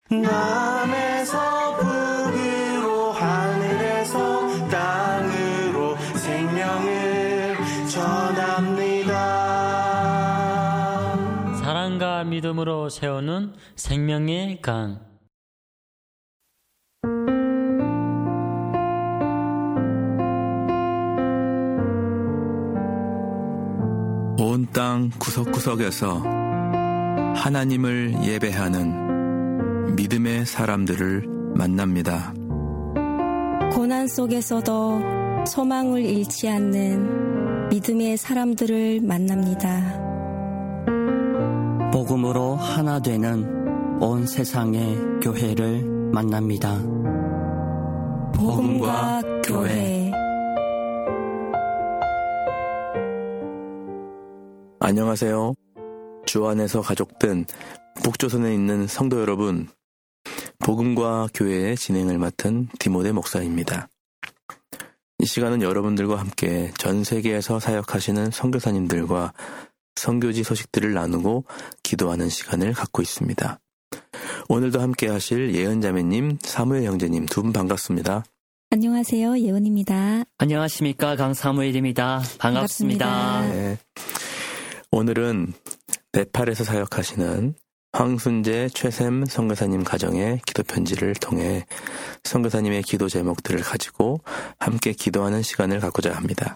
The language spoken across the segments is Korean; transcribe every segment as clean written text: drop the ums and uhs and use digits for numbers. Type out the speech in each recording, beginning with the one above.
남에서 북으로 하늘에서 땅으로 생명을 전합니다. 사랑과 믿음으로 세우는 생명의 강. 온 땅 구석구석에서 하나님을 예배하는 믿음의 사람들을 만납니다. 고난 속에서도 소망을 잃지 않는 믿음의 사람들을 만납니다. 복음으로 하나 되는 온 세상의 교회를 만납니다. 복음과 교회. 안녕하세요. 주 안에서 가족된 북조선에 있는 성도 여러분, 복음과 교회의 진행을 맡은 디모데 목사입니다. 이 시간은 여러분들과 함께 전 세계에서 사역하시는 선교사님들과 선교지 소식들을 나누고 기도하는 시간을 갖고 있습니다. 오늘도 함께 하실 예은자매님, 사무엘 형제님 두 분 반갑습니다. 안녕하세요. 예은입니다. 안녕하십니까. 강사무엘입니다. 반갑습니다. 네. 오늘은 네팔에서 사역하시는 황순재 최샘 선교사님 가정의 기도 편지를 통해 선교사님의 기도 제목들을 가지고 함께 기도하는 시간을 갖고자 합니다.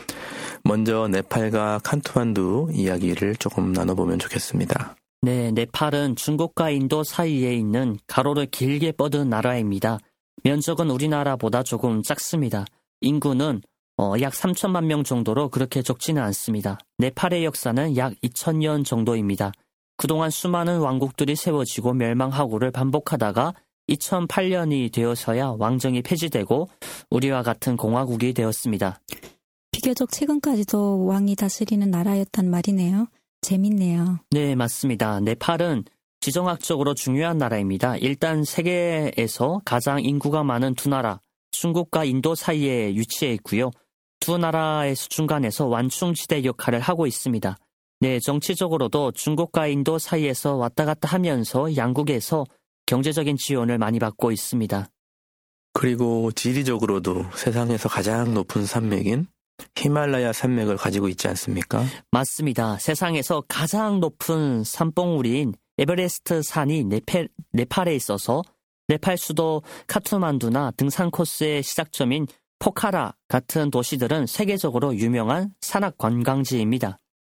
먼저 네팔과 칸투만두 이야기를 조금 나눠보면 좋겠습니다. 네, 네팔은 중국과 인도 사이에 있는 가로를 길게 뻗은 나라입니다. 면적은 우리나라보다 조금 작습니다. 인구는 약 3천만 명 정도로 그렇게 적지는 않습니다. 네팔의 역사는 약 2000년 정도입니다. 그동안 수많은 왕국들이 세워지고 멸망하고를 반복하다가 2008년이 되어서야 왕정이 폐지되고 우리와 같은 공화국이 되었습니다. 비교적 최근까지도 왕이 다스리는 나라였단 말이네요. 재밌네요. 네, 맞습니다. 네팔은 지정학적으로 중요한 나라입니다. 일단 세계에서 가장 인구가 많은 두 나라, 중국과 인도 사이에 위치해 있고요. 두 나라의 중간에서 완충지대 역할을 하고 있습니다. 네, 정치적으로도 중국과 인도 사이에서 왔다 갔다 하면서 양국에서 경제적인 지원을 많이 받고 있습니다. 그리고 지리적으로도 세상에서 가장 높은 산맥인 히말라야 산맥을 가지고 있지 않습니까? 맞습니다. 세상에서 가장 높은 산봉우리인 에베레스트 산이 네팔에 있어서 네팔 수도 카트만두나 등산 코스의 시작점인 포카라 같은 도시들은 세계적으로 유명한 산악 관광지입니다.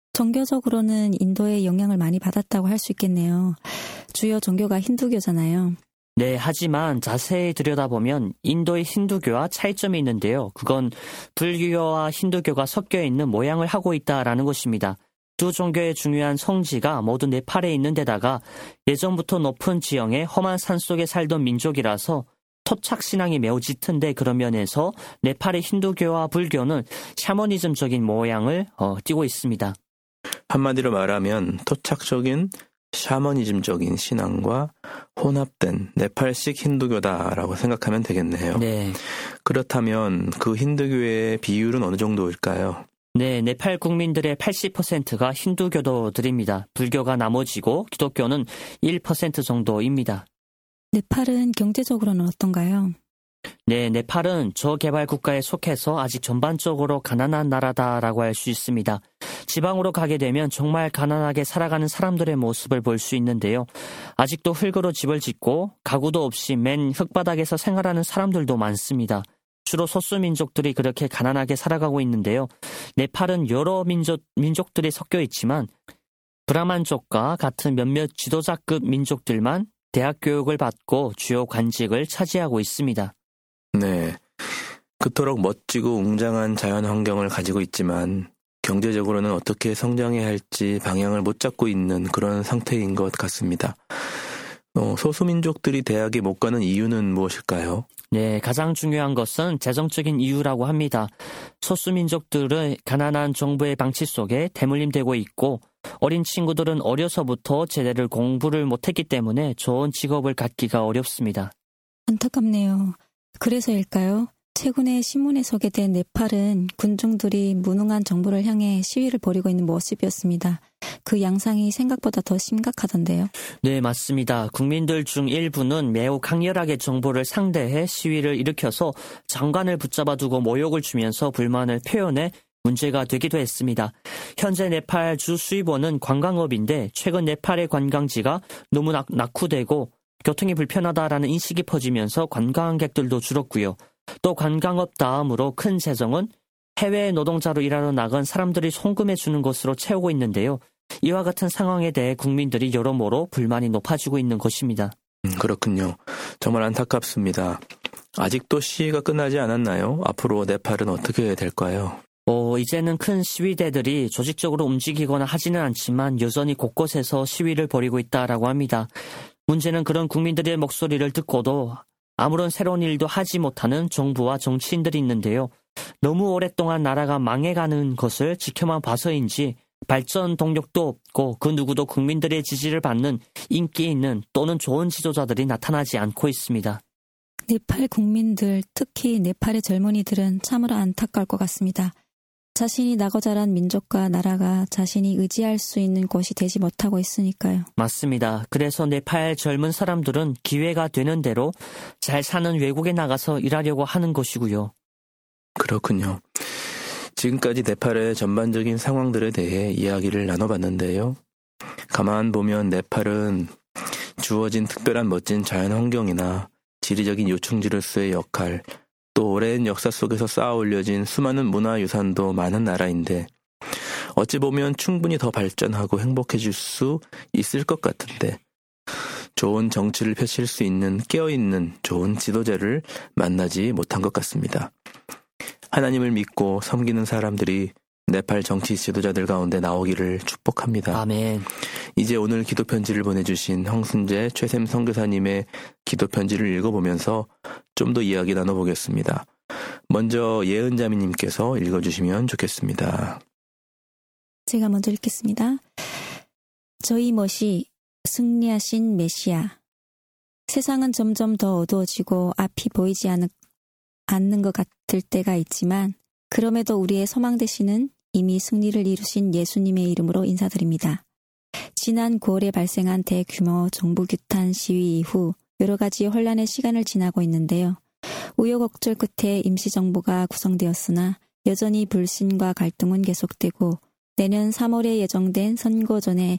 종교적으로는 인도의 영향을 많이 받았다고 할 수 있겠네요. 주요 종교가 힌두교잖아요. 네, 하지만 자세히 들여다보면 인도의 힌두교와 차이점이 있는데요. 그건 불교와 힌두교가 섞여 있는 모양을 하고 있다라는 것입니다. 두 종교의 중요한 성지가 모두 네팔에 있는 데다가 예전부터 높은 지형의 험한 산속에 살던 민족이라서 토착신앙이 매우 짙은데 그런 면에서 네팔의 힌두교와 불교는 샤머니즘적인 모양을 띠고 있습니다. 한마디로 말하면 토착적인 샤머니즘적인 신앙과 혼합된 네팔식 힌두교다라고 생각하면 되겠네요. 네. 그렇다면 그 힌두교의 비율은 어느 정도일까요? 네, 네팔 국민들의 80%가 힌두교도들입니다. 불교가 나머지고 기독교는 1% 정도입니다. 네팔은 경제적으로는 어떤가요? 네, 네팔은 저개발 국가에 속해서 아직 전반적으로 가난한 나라다라고 할 수 있습니다. 지방으로 가게 되면 정말 가난하게 살아가는 사람들의 모습을 볼 수 있는데요. 아직도 흙으로 집을 짓고 가구도 없이 맨 흙바닥에서 생활하는 사람들도 많습니다. 주로 소수민족들이 그렇게 가난하게 살아가고 있는데요. 네팔은 여러 민족들이 섞여 있지만 브라만족과 같은 몇몇 지도자급 민족들만 대학 교육을 받고 주요 관직을 차지하고 있습니다. 네, 그토록 멋지고 웅장한 자연 환경을 가지고 있지만 경제적으로는 어떻게 성장해야 할지 방향을 못 잡고 있는 그런 상태인 것 같습니다. 소수민족들이 대학에 못 가는 이유는 무엇일까요? 네, 가장 중요한 것은 재정적인 이유라고 합니다. 소수민족들은 가난한 정부의 방치 속에 대물림되고 있고 어린 친구들은 어려서부터 제대로 공부를 못했기 때문에 좋은 직업을 갖기가 어렵습니다. 안타깝네요. 그래서일까요? 최근에 신문에 소개된 네팔은 군중들이 무능한 정부를 향해 시위를 벌이고 있는 모습이었습니다. 그 양상이 생각보다 더 심각하던데요. 네, 맞습니다. 국민들 중 일부는 매우 강렬하게 정부를 상대해 시위를 일으켜서 장관을 붙잡아두고 모욕을 주면서 불만을 표현해 문제가 되기도 했습니다. 현재 네팔 주 수입원은 관광업인데 최근 네팔의 관광지가 너무 낙후되고 교통이 불편하다라는 인식이 퍼지면서 관광객들도 줄었고요. 또 관광업 다음으로 큰 재정은 해외 노동자로 일하러 나간 사람들이 송금해 주는 것으로 채우고 있는데요. 이와 같은 상황에 대해 국민들이 여러모로 불만이 높아지고 있는 것입니다. 그렇군요. 정말 안타깝습니다. 아직도 시위가 끝나지 않았나요? 앞으로 네팔은 어떻게 될까요? 이제는 큰 시위대들이 조직적으로 움직이거나 하지는 않지만 여전히 곳곳에서 시위를 벌이고 있다라고 합니다. 문제는 그런 국민들의 목소리를 듣고도 아무런 새로운 일도 하지 못하는 정부와 정치인들이 있는데요. 너무 오랫동안 나라가 망해가는 것을 지켜만 봐서인지 발전 동력도 없고 그 누구도 국민들의 지지를 받는 인기 있는 또는 좋은 지도자들이 나타나지 않고 있습니다. 네팔 국민들, 특히 네팔의 젊은이들은 참으로 안타까울 것 같습니다. 자신이 나고 자란 민족과 나라가 자신이 의지할 수 있는 곳이 되지 못하고 있으니까요. 맞습니다. 그래서 네팔 젊은 사람들은 기회가 되는 대로 잘 사는 외국에 나가서 일하려고 하는 것이고요. 그렇군요. 지금까지 네팔의 전반적인 상황들에 대해 이야기를 나눠봤는데요. 가만 보면 네팔은 주어진 특별한 멋진 자연 환경이나 지리적인 요충지로서의 역할, 또 오랜 역사 속에서 쌓아 올려진 수많은 문화유산도 많은 나라인데 어찌 보면 충분히 더 발전하고 행복해질 수 있을 것 같은데 좋은 정치를 펼칠 수 있는 깨어있는 좋은 지도자를 만나지 못한 것 같습니다. 하나님을 믿고 섬기는 사람들이 네팔 정치 지도자들 가운데 나오기를 축복합니다. 아멘. 이제 오늘 기도편지를 보내주신 황순재 최샘 선교사님의 기도편지를 읽어보면서 좀 더 이야기 나눠보겠습니다. 먼저 예은자매님께서 읽어주시면 좋겠습니다. 제가 먼저 읽겠습니다. 저희 멋이 승리하신 메시아. 세상은 점점 더 어두워지고 앞이 보이지 않는 것 같을 때가 있지만 그럼에도 우리의 소망 되시는 이미 승리를 이루신 예수님의 이름으로 인사드립니다. 지난 9월에 발생한 대규모 정부 규탄 시위 이후 여러 가지 혼란의 시간을 지나고 있는데요. 우여곡절 끝에 임시정부가 구성되었으나 여전히 불신과 갈등은 계속되고 내년 3월에 예정된 선거 전에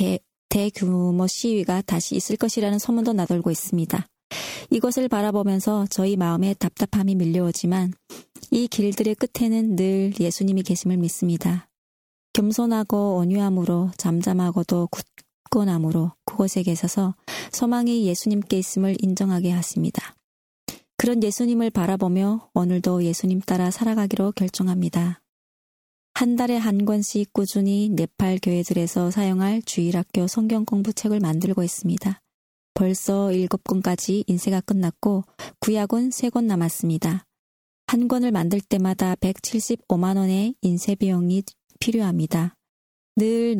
대규모 시위가 다시 있을 것이라는 소문도 나돌고 있습니다. 이것을 바라보면서 저희 마음에 답답함이 밀려오지만 이 길들의 끝에는 늘 예수님이 계심을 믿습니다. 겸손하고 온유함으로 잠잠하고도 굳건함으로 그곳에 계셔서 소망이 예수님께 있음을 인정하게 하십니다. 그런 예수님을 바라보며 오늘도 예수님 따라 살아가기로 결정합니다. 한 달에 한 권씩 꾸준히 네팔 교회들에서 사용할 주일학교 성경 공부책을 만들고 있습니다. 벌써 7권까지 인쇄가 끝났고 구약은 3권 남았습니다. 한 권을 만들 때마다 175만 원의 인쇄 비용이 필요합니다. 늘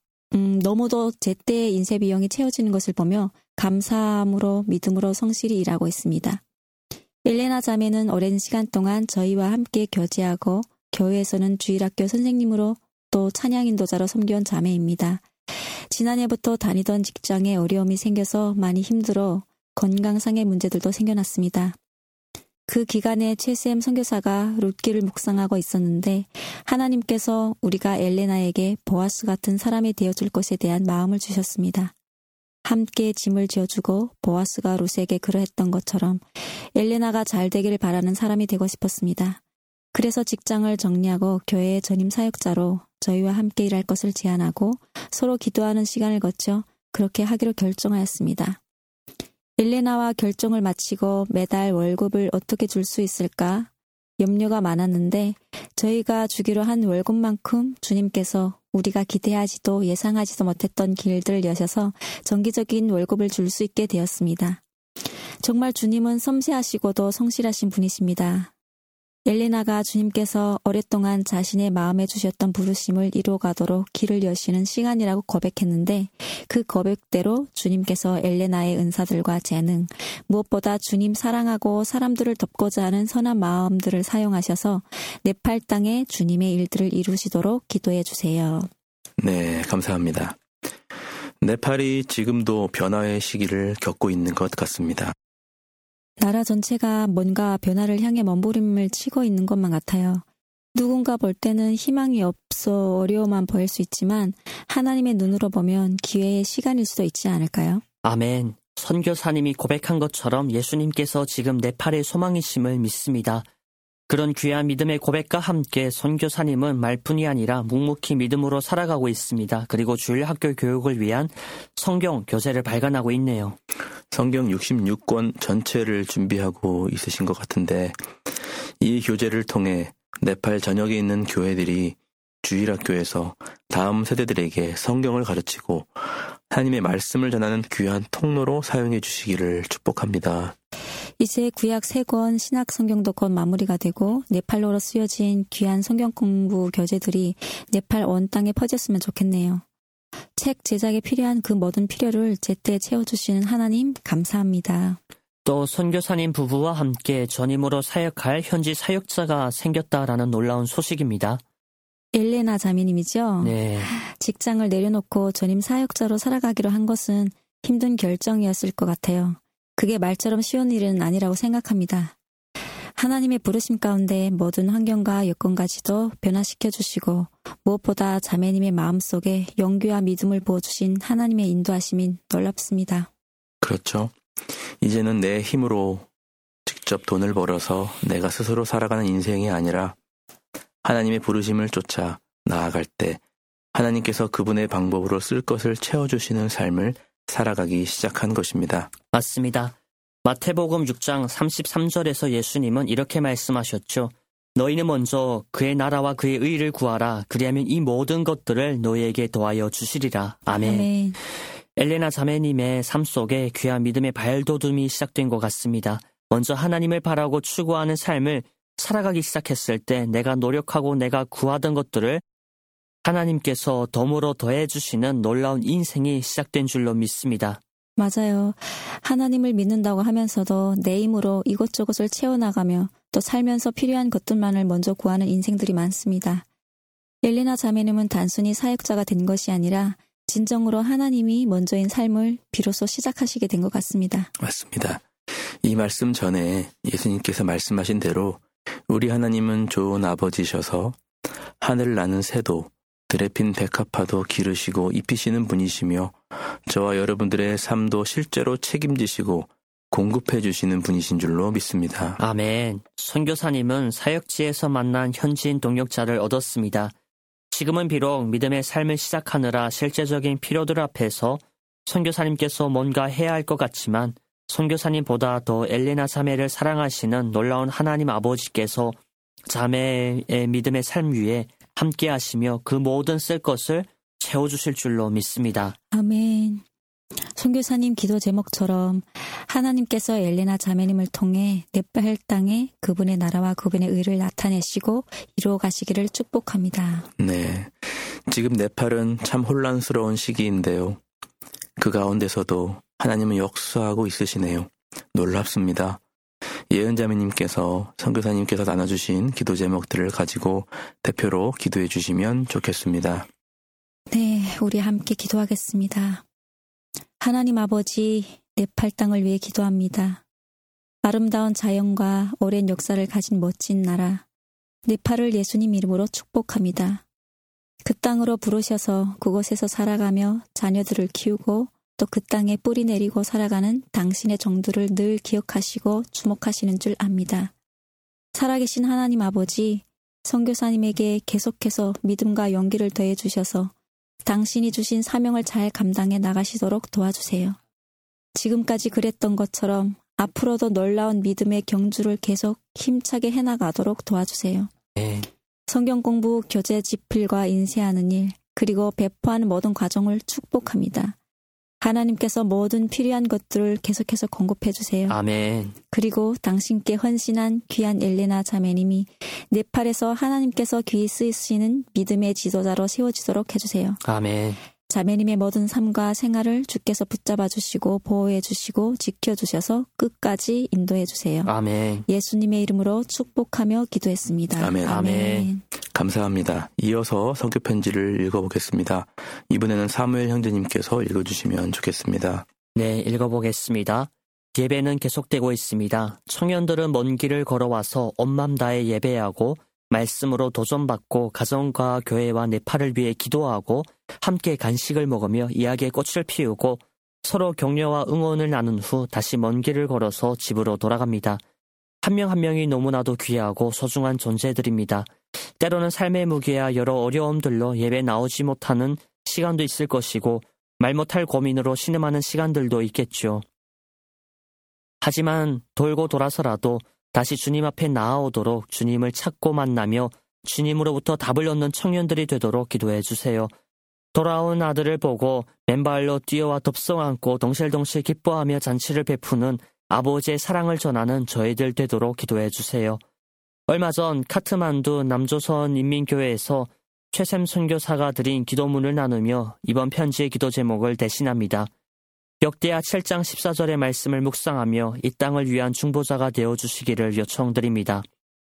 너무도 제때의 인쇄 비용이 채워지는 것을 보며 감사함으로 믿음으로 성실히 일하고 있습니다. 엘레나 자매는 오랜 시간 동안 저희와 함께 교제하고 교회에서는 주일학교 선생님으로 또 찬양 인도자로 섬겨온 자매입니다. 지난해부터 다니던 직장에 어려움이 생겨서 많이 힘들어 건강상의 문제들도 생겨났습니다. 그 기간에 최쌤 선교사가 룻기를 묵상하고 있었는데 하나님께서 우리가 엘레나에게 보아스 같은 사람이 되어줄 것에 대한 마음을 주셨습니다. 함께 짐을 지어주고 보아스가 룻에게 그러했던 것처럼 엘레나가 잘 되기를 바라는 사람이 되고 싶었습니다. 그래서 직장을 정리하고 교회의 전임 사역자로 저희와 함께 일할 것을 제안하고 서로 기도하는 시간을 거쳐 그렇게 하기로 결정하였습니다. 엘레나와 결정을 마치고 매달 월급을 어떻게 줄 수 있을까 염려가 많았는데 저희가 주기로 한 월급만큼 주님께서 우리가 기대하지도 예상하지도 못했던 길들을 여셔서 정기적인 월급을 줄 수 있게 되었습니다. 정말 주님은 섬세하시고도 성실하신 분이십니다. 엘레나가 주님께서 오랫동안 자신의 마음에 주셨던 부르심을 이루어가도록 길을 여시는 시간이라고 고백했는데 그 고백대로 주님께서 엘레나의 은사들과 재능, 무엇보다 주님 사랑하고 사람들을 돕고자 하는 선한 마음들을 사용하셔서 네팔 땅에 주님의 일들을 이루시도록 기도해 주세요. 네, 감사합니다. 네팔이 지금도 변화의 시기를 겪고 있는 것 같습니다. 나라 전체가 뭔가 변화를 향해 몸부림을 치고 있는 것만 같아요. 누군가 볼 때는 희망이 없어 어려움만 보일 수 있지만 하나님의 눈으로 보면 기회의 시간일 수도 있지 않을까요? 아멘. 선교사님이 고백한 것처럼 예수님께서 지금 네팔의 소망이심을 믿습니다. 그런 귀한 믿음의 고백과 함께 선교사님은 말뿐이 아니라 묵묵히 믿음으로 살아가고 있습니다. 그리고 주일학교 교육을 위한 성경 교재를 발간하고 있네요. 성경 66권 전체를 준비하고 있으신 것 같은데 이 교재를 통해 네팔 전역에 있는 교회들이 주일학교에서 다음 세대들에게 성경을 가르치고 하나님의 말씀을 전하는 귀한 통로로 사용해 주시기를 축복합니다. 이제 구약 3권 신약 성경도 곧 마무리가 되고 네팔로로 쓰여진 귀한 성경 공부 교재들이 네팔 온 땅에 퍼졌으면 좋겠네요. 책 제작에 필요한 그 모든 필요를 제때 채워주시는 하나님 감사합니다. 또 선교사님 부부와 함께 전임으로 사역할 현지 사역자가 생겼다라는 놀라운 소식입니다. 엘레나 자매님이죠? 네. 직장을 내려놓고 전임 사역자로 살아가기로 한 것은 힘든 결정이었을 것 같아요. 그게 말처럼 쉬운 일은 아니라고 생각합니다. 하나님의 부르심 가운데 모든 환경과 여건까지도 변화시켜 주시고 무엇보다 자매님의 마음속에 용기와 믿음을 부어주신 하나님의 인도하심이 놀랍습니다. 그렇죠. 이제는 내 힘으로 직접 돈을 벌어서 내가 스스로 살아가는 인생이 아니라 하나님의 부르심을 쫓아 나아갈 때 하나님께서 그분의 방법으로 쓸 것을 채워주시는 삶을 살아가기 시작한 것입니다. 맞습니다. 마태복음 6장 33절에서 예수님은 이렇게 말씀하셨죠. 너희는 먼저 그의 나라와 그의 의를 구하라. 그리하면 이 모든 것들을 너희에게 더하여 주시리라. 아멘. 아멘. 엘레나 자매님의 삶 속에 귀한 믿음의 발돋움이 시작된 것 같습니다. 먼저 하나님을 바라고 추구하는 삶을 살아가기 시작했을 때 내가 노력하고 내가 구하던 것들을 하나님께서 덤으로 더해주시는 놀라운 인생이 시작된 줄로 믿습니다. 맞아요. 하나님을 믿는다고 하면서도 내 힘으로 이것저것을 채워나가며 또 살면서 필요한 것들만을 먼저 구하는 인생들이 많습니다. 엘레나 자매님은 단순히 사역자가 된 것이 아니라 진정으로 하나님이 먼저인 삶을 비로소 시작하시게 된 것 같습니다. 맞습니다. 이 말씀 전에 예수님께서 말씀하신 대로 우리 하나님은 좋은 아버지셔서 하늘 나는 새도 들에 핀 백합화도 기르시고 입히시는 분이시며 저와 여러분들의 삶도 실제로 책임지시고 공급해 주시는 분이신 줄로 믿습니다. 아멘. 선교사님은 사역지에서 만난 현지인 동역자를 얻었습니다. 지금은 비록 믿음의 삶을 시작하느라 실제적인 필요들 앞에서 선교사님께서 뭔가 해야 할 것 같지만 선교사님보다 더 엘레나 자매를 사랑하시는 놀라운 하나님 아버지께서 자매의 믿음의 삶 위에 함께 하시며 그 모든 쓸 것을 채워주실 줄로 믿습니다. 아멘. 선교사님 기도 제목처럼 하나님께서 엘레나 자매님을 통해 네팔 땅에 그분의 나라와 그분의 의를 나타내시고 이루어 가시기를 축복합니다. 네, 지금 네팔은 참 혼란스러운 시기인데요. 그 가운데서도 하나님은 역사하고 있으시네요. 놀랍습니다. 예은자매님께서 선교사님께서 나눠주신 기도 제목들을 가지고 대표로 기도해 주시면 좋겠습니다. 네, 우리 함께 기도하겠습니다. 하나님 아버지, 네팔 땅을 위해 기도합니다. 아름다운 자연과 오랜 역사를 가진 멋진 나라, 네팔을 예수님 이름으로 축복합니다. 그 땅으로 부르셔서 그곳에서 살아가며 자녀들을 키우고 또 그 땅에 뿌리 내리고 살아가는 당신의 정도를 늘 기억하시고 주목하시는 줄 압니다. 살아계신 하나님 아버지, 선교사님에게 계속해서 믿음과 용기를 더해 주셔서 당신이 주신 사명을 잘 감당해 나가시도록 도와주세요. 지금까지 그랬던 것처럼 앞으로도 놀라운 믿음의 경주를 계속 힘차게 해나가도록 도와주세요. 네. 성경 공부, 교재 집필과 인쇄하는 일, 그리고 배포하는 모든 과정을 축복합니다. 하나님께서 모든 필요한 것들을 계속해서 공급해 주세요. 아멘. 그리고 당신께 헌신한 귀한 엘레나 자매님이 네팔에서 하나님께서 귀히 쓰이시는 믿음의 지도자로 세워지도록 해주세요. 아멘. 자매님의 모든 삶과 생활을 주께서 붙잡아 주시고 보호해 주시고 지켜주셔서 끝까지 인도해 주세요. 아멘. 예수님의 이름으로 축복하며 기도했습니다. 아멘. 아멘. 감사합니다. 이어서 성교 편지를 읽어보겠습니다. 이번에는 사무엘 형제님께서 읽어주시면 좋겠습니다. 네, 읽어보겠습니다. 예배는 계속되고 있습니다. 청년들은 먼 길을 걸어와서 온맘 다해 예배하고 말씀으로 도전받고 가정과 교회와 네팔을 위해 기도하고 함께 간식을 먹으며 이야기의 꽃을 피우고 서로 격려와 응원을 나눈 후 다시 먼 길을 걸어서 집으로 돌아갑니다. 한 명 한 명이 너무나도 귀하고 소중한 존재들입니다. 때로는 삶의 무게와 여러 어려움들로 예배 나오지 못하는 시간도 있을 것이고 말 못할 고민으로 신음하는 시간들도 있겠죠. 하지만 돌고 돌아서라도 다시 주님 앞에 나아오도록 주님을 찾고 만나며 주님으로부터 답을 얻는 청년들이 되도록 기도해 주세요. 돌아온 아들을 보고 맨발로 뛰어와 덥석 안고 덩실덩실 기뻐하며 잔치를 베푸는 아버지의 사랑을 전하는 저희들 되도록 기도해 주세요. 얼마 전 카트만두 남조선 인민교회에서 최샘 선교사가 드린 기도문을 나누며 이번 편지의 기도 제목을 대신합니다. 역대하 7장 14절의 말씀을 묵상하며 이 땅을 위한 중보자가 되어주시기를 요청드립니다.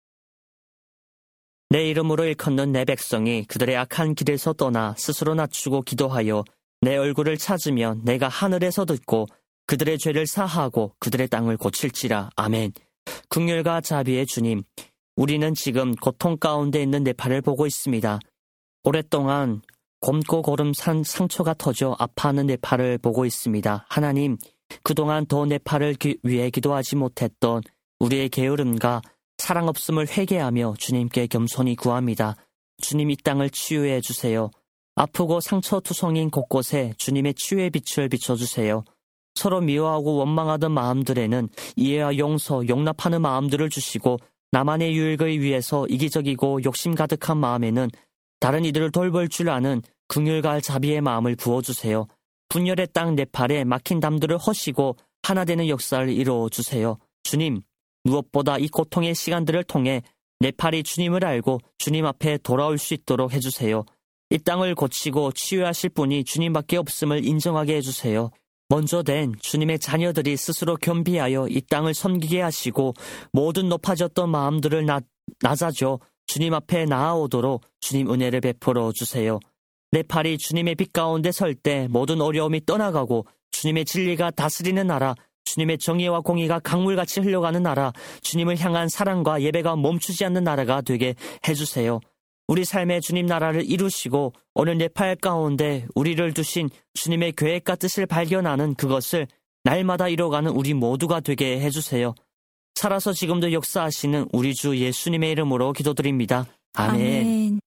내 이름으로 일컫는 내 백성이 그들의 악한 길에서 떠나 스스로 낮추고 기도하여 내 얼굴을 찾으면 내가 하늘에서 듣고 그들의 죄를 사하고 그들의 땅을 고칠지라. 아멘. 긍휼과 자비의 주님, 우리는 지금 고통 가운데 있는 네팔을 보고 있습니다. 오랫동안 곰고 고름 산 상처가 터져 아파하는 네팔을 보고 있습니다. 하나님, 그동안 더 네팔을 위해 기도하지 못했던 우리의 게으름과 사랑 없음을 회개하며 주님께 겸손히 구합니다. 주님 이 땅을 치유해 주세요. 아프고 상처투성인 곳곳에 주님의 치유의 빛을 비춰주세요. 서로 미워하고 원망하던 마음들에는 이해와 용서, 용납하는 마음들을 주시고 나만의 유익을 위해서 이기적이고 욕심 가득한 마음에는 다른 이들을 돌볼 줄 아는 긍휼과 자비의 마음을 부어주세요. 분열의 땅 네팔에 막힌 담들을 허시고 하나 되는 역사를 이루어주세요. 주님, 무엇보다 이 고통의 시간들을 통해 네팔이 주님을 알고 주님 앞에 돌아올 수 있도록 해주세요. 이 땅을 고치고 치유하실 분이 주님밖에 없음을 인정하게 해주세요. 먼저 된 주님의 자녀들이 스스로 겸비하여 이 땅을 섬기게 하시고 모든 높아졌던 마음들을 낮아져 주님 앞에 나아오도록 주님 은혜를 베풀어 주세요. 네팔이 주님의 빛 가운데 설 때 모든 어려움이 떠나가고 주님의 진리가 다스리는 나라, 주님의 정의와 공의가 강물같이 흘러가는 나라, 주님을 향한 사랑과 예배가 멈추지 않는 나라가 되게 해주세요. 우리 삶의 주님 나라를 이루시고 오늘 네팔 가운데 우리를 두신 주님의 계획과 뜻을 발견하는 그것을 날마다 이뤄가는 우리 모두가 되게 해주세요. 살아서 지금도 역사하시는 우리 주 예수님의 이름으로 기도드립니다. 아멘.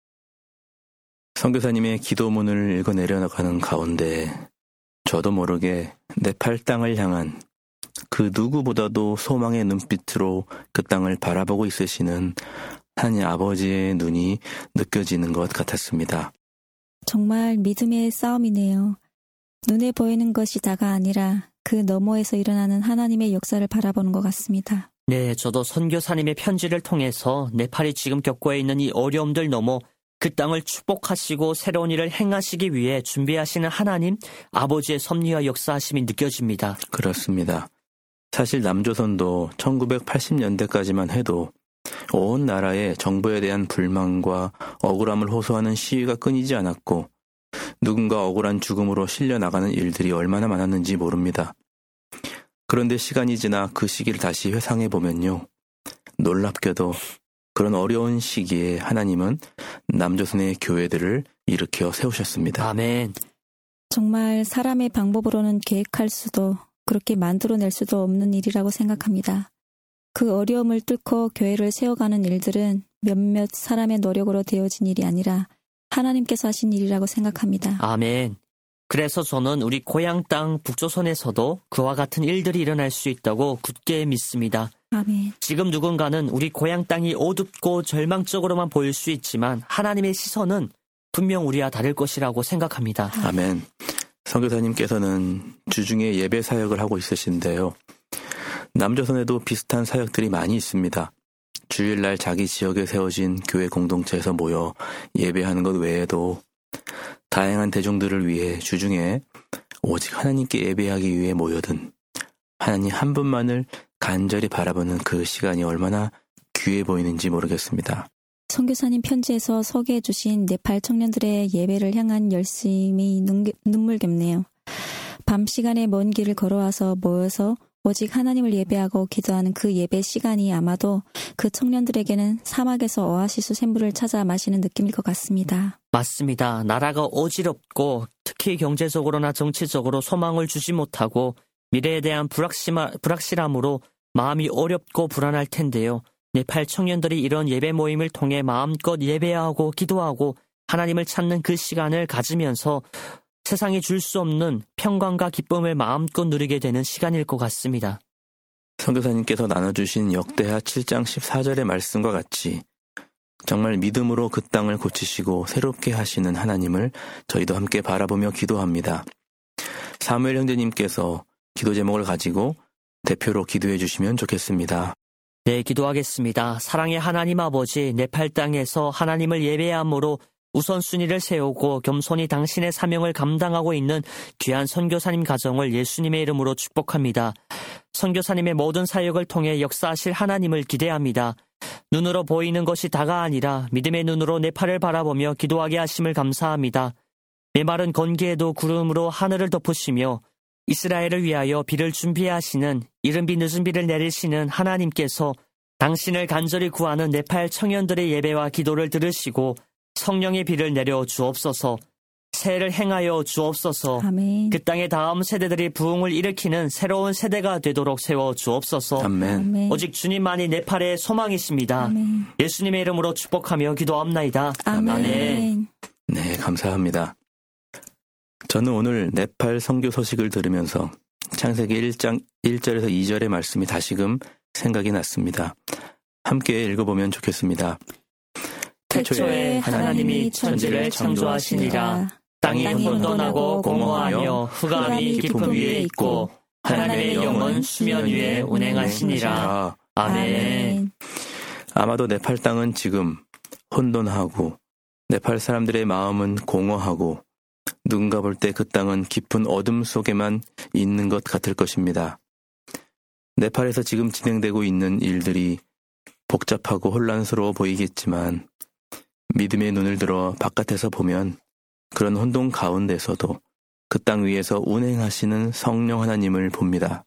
선교사님의 기도문을 읽어 내려가는 가운데 저도 모르게 네팔 땅을 향한 그 누구보다도 소망의 눈빛으로 그 땅을 바라보고 있으시는 하나님 아버지의 눈이 느껴지는 것 같았습니다. 정말 믿음의 싸움이네요. 눈에 보이는 것이 다가 아니라 그 너머에서 일어나는 하나님의 역사를 바라보는 것 같습니다. 네, 저도 선교사님의 편지를 통해서 네팔이 지금 겪고 있는 이 어려움들 넘어 그 땅을 축복하시고 새로운 일을 행하시기 위해 준비하시는 하나님, 아버지의 섭리와 역사하심이 느껴집니다. 그렇습니다. 사실 남조선도 1980년대까지만 해도 온 나라에 정부에 대한 불만과 억울함을 호소하는 시위가 끊이지 않았고 누군가 억울한 죽음으로 실려나가는 일들이 얼마나 많았는지 모릅니다. 그런데 시간이 지나 그 시기를 다시 회상해보면요. 놀랍게도 그런 어려운 시기에 하나님은 남조선의 교회들을 일으켜 세우셨습니다. 아멘. 정말 사람의 방법으로는 계획할 수도 그렇게 만들어낼 수도 없는 일이라고 생각합니다. 그 어려움을 뚫고 교회를 세워가는 일들은 몇몇 사람의 노력으로 되어진 일이 아니라 하나님께서 하신 일이라고 생각합니다. 아멘. 그래서 저는 우리 고향 땅 북조선에서도 그와 같은 일들이 일어날 수 있다고 굳게 믿습니다. 아멘. 지금 누군가는 우리 고향 땅이 어둡고 절망적으로만 보일 수 있지만 하나님의 시선은 분명 우리와 다를 것이라고 생각합니다. 아멘. 선교사님께서는 주중에 예배 사역을 하고 있으신데요. 남조선에도 비슷한 사역들이 많이 있습니다. 주일날 자기 지역에 세워진 교회 공동체에서 모여 예배하는 것 외에도 다양한 대중들을 위해 주중에 오직 하나님께 예배하기 위해 모여든 하나님 한 분만을 간절히 바라보는 그 시간이 얼마나 귀해 보이는지 모르겠습니다. 선교사님 편지에서 소개해 주신 네팔 청년들의 예배를 향한 열심이 눈물겹네요. 밤 시간에 먼 길을 걸어와서 모여서 오직 하나님을 예배하고 기도하는 그 예배 시간이 아마도 그 청년들에게는 사막에서 오아시스 샘물을 찾아 마시는 느낌일 것 같습니다. 맞습니다. 나라가 어지럽고 특히 경제적으로나 정치적으로 소망을 주지 못하고 미래에 대한 불확실함으로 마음이 어렵고 불안할 텐데요. 네팔 청년들이 이런 예배 모임을 통해 마음껏 예배하고 기도하고 하나님을 찾는 그 시간을 가지면서 세상이 줄 수 없는 평강과 기쁨을 마음껏 누리게 되는 시간일 것 같습니다. 선교사님께서 나눠주신 역대하 7장 14절의 말씀과 같이 정말 믿음으로 그 땅을 고치시고 새롭게 하시는 하나님을 저희도 함께 바라보며 기도합니다. 사무엘 형제님께서 기도 제목을 가지고 대표로 기도해 주시면 좋겠습니다. 네, 기도하겠습니다. 사랑의 하나님 아버지, 네팔 땅에서 하나님을 예배함으로 우선순위를 세우고 겸손히 당신의 사명을 감당하고 있는 귀한 선교사님 가정을 예수님의 이름으로 축복합니다. 선교사님의 모든 사역을 통해 역사하실 하나님을 기대합니다. 눈으로 보이는 것이 다가 아니라 믿음의 눈으로 네팔을 바라보며 기도하게 하심을 감사합니다. 메마른 건기에도 구름으로 하늘을 덮으시며 이스라엘을 위하여 비를 준비하시는 이른 비 늦은 비를 내리시는 하나님께서 당신을 간절히 구하는 네팔 청년들의 예배와 기도를 들으시고 성령의 비를 내려 주옵소서. 새해를 행하여 주옵소서. 아멘. 그 땅의 다음 세대들이 부흥을 일으키는 새로운 세대가 되도록 세워 주옵소서. 아멘. 아멘. 오직 주님만이 네팔의 소망이십니다. 아멘. 예수님의 이름으로 축복하며 기도합나이다. 아멘. 네, 감사합니다. 저는 오늘 네팔 선교 소식을 들으면서 창세기 1장 1절에서 2절의 말씀이 다시금 생각이 났습니다. 함께 읽어보면 좋겠습니다. 태초에 하나님이 천지를 창조하시니라. 땅이 혼돈하고 공허하며 흑암이 깊음 위에 있고 하나님의 영은 수면 위에 운행하시니라. 아멘. 아마도 네팔 땅은 지금 혼돈하고 네팔 사람들의 마음은 공허하고 누군가 볼 때 그 땅은 깊은 어둠 속에만 있는 것 같을 것입니다. 네팔에서 지금 진행되고 있는 일들이 복잡하고 혼란스러워 보이겠지만 믿음의 눈을 들어 바깥에서 보면 그런 혼돈 가운데서도 그 땅 위에서 운행하시는 성령 하나님을 봅니다.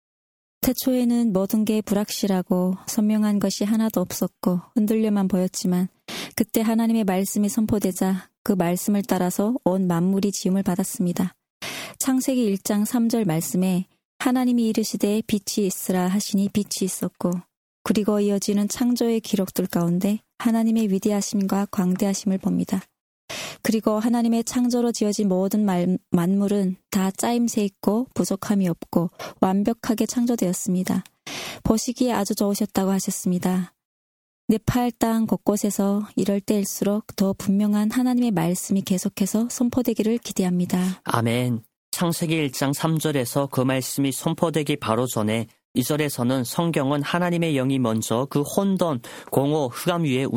태초에는 모든 게 불확실하고 선명한 것이 하나도 없었고 흔들려만 보였지만 그때 하나님의 말씀이 선포되자 그 말씀을 따라서 온 만물이 지음을 받았습니다. 창세기 1장 3절 말씀에 하나님이 이르시되 빛이 있으라 하시니 빛이 있었고 그리고 이어지는 창조의 기록들 가운데 하나님의 위대하심과 광대하심을 봅니다. 그리고 하나님의 창조로 지어진 모든 만물은 다 짜임새 있고 부족함이 없고 완벽하게 창조되었습니다. 보시기에 아주 좋으셨다고 하셨습니다. 네팔 땅 곳곳에서 이럴 때일수록 더 분명한 하나님의 말씀이 계속해서 선포되기를 기대합니다. 아멘. 창세기 1장 3절에서 그 말씀이 선포되기 바로 전에 2절에서는 성경은 하나님의 영이 먼저 그 혼돈, 공허, 흑암 위에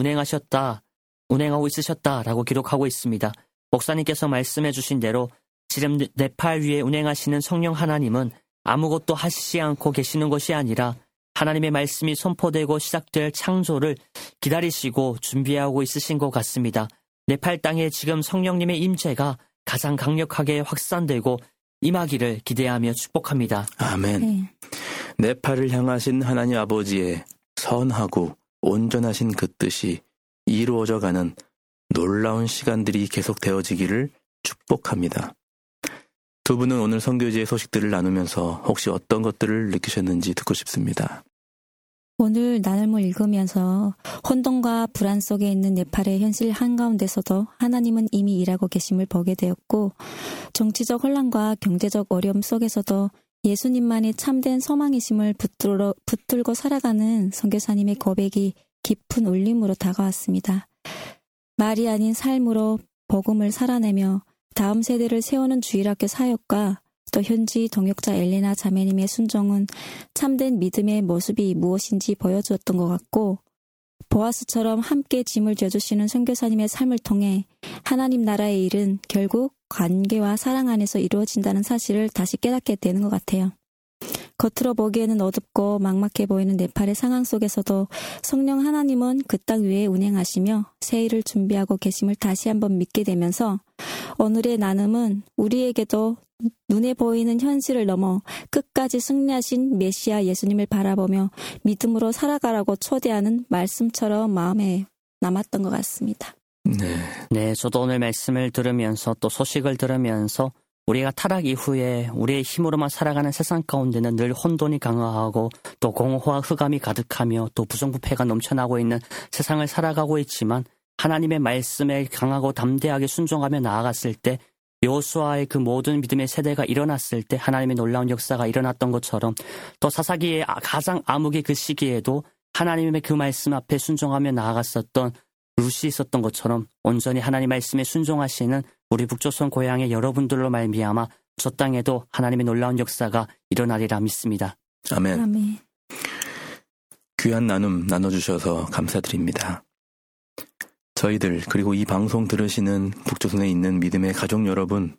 운행하고 있으셨다라고 기록하고 있습니다. 목사님께서 말씀해 주신 대로 지금 네팔 위에 운행하시는 성령 하나님은 아무것도 하시지 않고 계시는 것이 아니라 하나님의 말씀이 선포되고 시작될 창조를 기다리시고 준비하고 있으신 것 같습니다. 네팔 땅에 지금 성령님의 임재가 가장 강력하게 확산되고 임하기를 기대하며 축복합니다. 아멘. 네. 네팔을 향하신 하나님 아버지의 선하고 온전하신 그 뜻이 이루어져가는 놀라운 시간들이 계속되어지기를 축복합니다. 두 분은 오늘 선교지의 소식들을 나누면서 혹시 어떤 것들을 느끼셨는지 듣고 싶습니다. 오늘 나눔을 읽으면서 혼돈과 불안 속에 있는 네팔의 현실 한가운데서도 하나님은 이미 일하고 계심을 보게 되었고 정치적 혼란과 경제적 어려움 속에서도 예수님만이 참된 소망이심을 붙들고 살아가는 선교사님의 고백이 깊은 울림으로 다가왔습니다. 말이 아닌 삶으로 복음을 살아내며 다음 세대를 세우는 주일학교 사역과 또 현지 동역자 엘레나 자매님의 순종은 참된 믿음의 모습이 무엇인지 보여주었던 것 같고, 보아스처럼 함께 짐을 져주시는 선교사님의 삶을 통해 하나님 나라의 일은 결국 관계와 사랑 안에서 이루어진다는 사실을 다시 깨닫게 되는 것 같아요. 겉으로 보기에는 어둡고 막막해 보이는 네팔의 상황 속에서도 성령 하나님은 그 땅 위에 운행하시며 새 일을 준비하고 계심을 다시 한번 믿게 되면서 오늘의 나눔은 우리에게도 눈에 보이는 현실을 넘어 끝까지 승리하신 메시아 예수님을 바라보며 믿음으로 살아가라고 초대하는 말씀처럼 마음에 남았던 것 같습니다. 네, 저도 오늘 말씀을 들으면서 또 소식을 들으면서 우리가 타락 이후에 우리의 힘으로만 살아가는 세상 가운데는 늘 혼돈이 강화하고 또 공허와 흑암이 가득하며 또 부정부패가 넘쳐나고 있는 세상을 살아가고 있지만, 하나님의 말씀에 강하고 담대하게 순종하며 나아갔을 때 여호수아의 그 모든 믿음의 세대가 일어났을 때 하나님의 놀라운 역사가 일어났던 것처럼, 또 사사기의 가장 암흑의 그 시기에도 하나님의 그 말씀 앞에 순종하며 나아갔었던 룻이 있었던 것처럼 온전히 하나님 말씀에 순종하시는 우리 북조선 고향의 여러분들로 말미암아 저 땅에도 하나님의 놀라운 역사가 일어나리라 믿습니다. 아멘. 아멘. 귀한 나눔 나눠주셔서 감사드립니다. 저희들 그리고 이 방송 들으시는 북조선에 있는 믿음의 가족 여러분,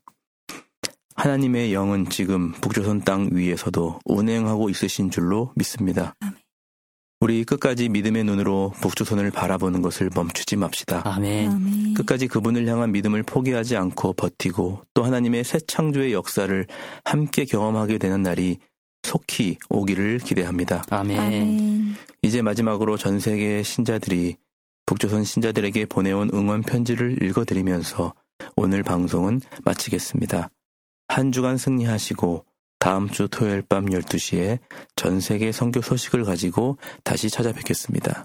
하나님의 영은 지금 북조선 땅 위에서도 운행하고 있으신 줄로 믿습니다. 아멘. 우리 끝까지 믿음의 눈으로 북조선을 바라보는 것을 멈추지 맙시다. 아멘. 아멘. 끝까지 그분을 향한 믿음을 포기하지 않고 버티고 또 하나님의 새 창조의 역사를 함께 경험하게 되는 날이 속히 오기를 기대합니다. 아멘. 아멘. 이제 마지막으로 전 세계 신자들이 북조선 신자들에게 보내온 응원 편지를 읽어드리면서 오늘 방송은 마치겠습니다. 한 주간 승리하시고 다음 주 토요일 밤 12시에 전 세계 선교 소식을 가지고 다시 찾아뵙겠습니다.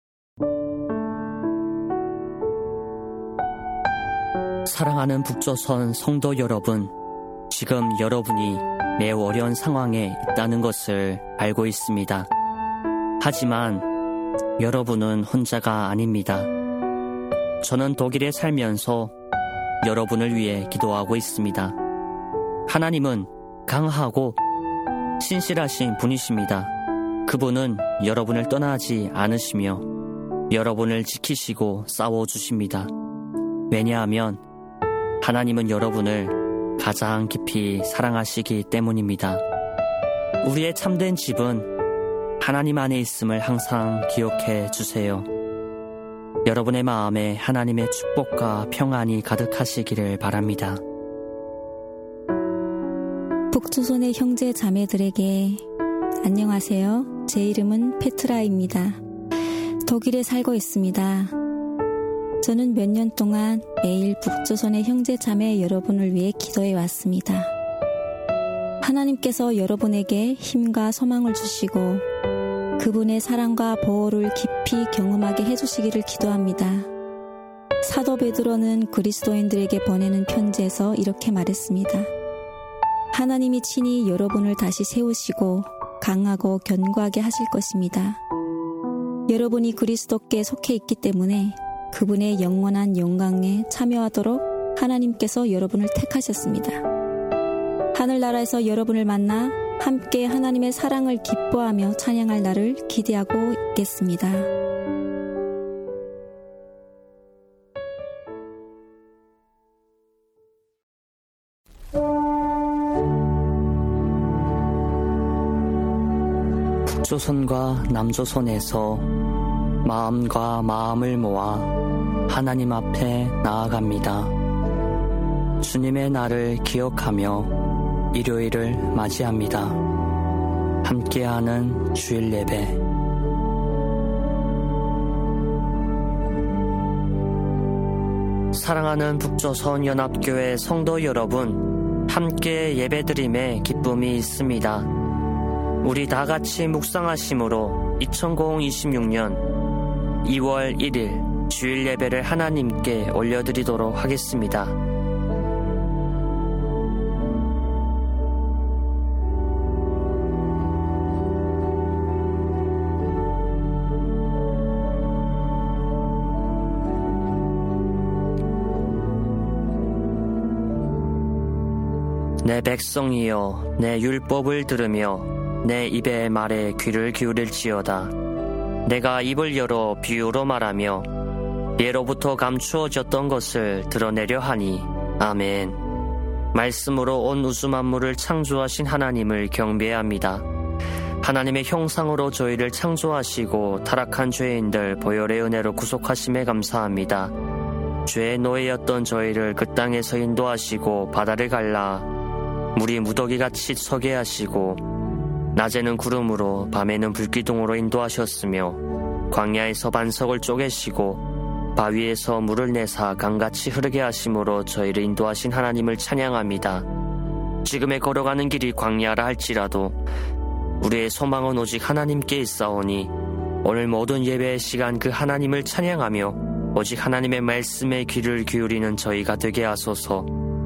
사랑하는 북조선 성도 여러분, 지금 여러분이 매우 어려운 상황에 있다는 것을 알고 있습니다. 하지만 여러분은 혼자가 아닙니다. 저는 독일에 살면서 여러분을 위해 기도하고 있습니다. 하나님은 강하고 신실하신 분이십니다. 그분은 여러분을 떠나지 않으시며 여러분을 지키시고 싸워주십니다. 왜냐하면 하나님은 여러분을 가장 깊이 사랑하시기 때문입니다. 우리의 참된 집은 하나님 안에 있음을 항상 기억해 주세요. 여러분의 마음에 하나님의 축복과 평안이 가득하시기를 바랍니다. 북조선의 형제 자매들에게 안녕하세요. 제 이름은 페트라입니다. 독일에 살고 있습니다. 저는 몇 년 동안 매일 북조선의 형제 자매 여러분을 위해 기도해 왔습니다. 하나님께서 여러분에게 힘과 소망을 주시고 그분의 사랑과 보호를 깊이 경험하게 해주시기를 기도합니다. 사도 베드로는 그리스도인들에게 보내는 편지에서 이렇게 말했습니다. 하나님이 친히 여러분을 다시 세우시고 강하고 견고하게 하실 것입니다. 여러분이 그리스도께 속해 있기 때문에 그분의 영원한 영광에 참여하도록 하나님께서 여러분을 택하셨습니다. 하늘나라에서 여러분을 만나 함께 하나님의 사랑을 기뻐하며 찬양할 날을 기대하고 있겠습니다. 북조선과 남조선에서 마음과 마음을 모아 하나님 앞에 나아갑니다. 주님의 날을 기억하며 일요일을 맞이합니다. 함께하는 주일 예배. 사랑하는 북조선 연합교회 성도 여러분, 함께 예배드림에 기쁨이 있습니다. 우리 다 같이 묵상하심으로 2026년 2월 1일 주일 예배를 하나님께 올려드리도록 하겠습니다. 내 백성이여 내 율법을 들으며 내 입의 말에 귀를 기울일지어다. 내가 입을 열어 비유로 말하며 예로부터 감추어졌던 것을 드러내려 하니. 아멘. 말씀으로 온 우주 만물을 창조하신 하나님을 경배합니다. 하나님의 형상으로 저희를 창조하시고 타락한 죄인들 보혈의 은혜로 구속하심에 감사합니다. 죄의 노예였던 저희를 그 땅에서 인도하시고 바다를 갈라 물이 무더기같이 서게 하시고 낮에는 구름으로 밤에는 불기둥으로 인도하셨으며 광야에서 반석을 쪼개시고 바위에서 물을 내사 강같이 흐르게 하심으로 저희를 인도하신 하나님을 찬양합니다. 지금의 걸어가는 길이 광야라 할지라도 우리의 소망은 오직 하나님께 있사오니 오늘 모든 예배의 시간 그 하나님을 찬양하며 오직 하나님의 말씀에 귀를 기울이는 저희가 되게 하소서.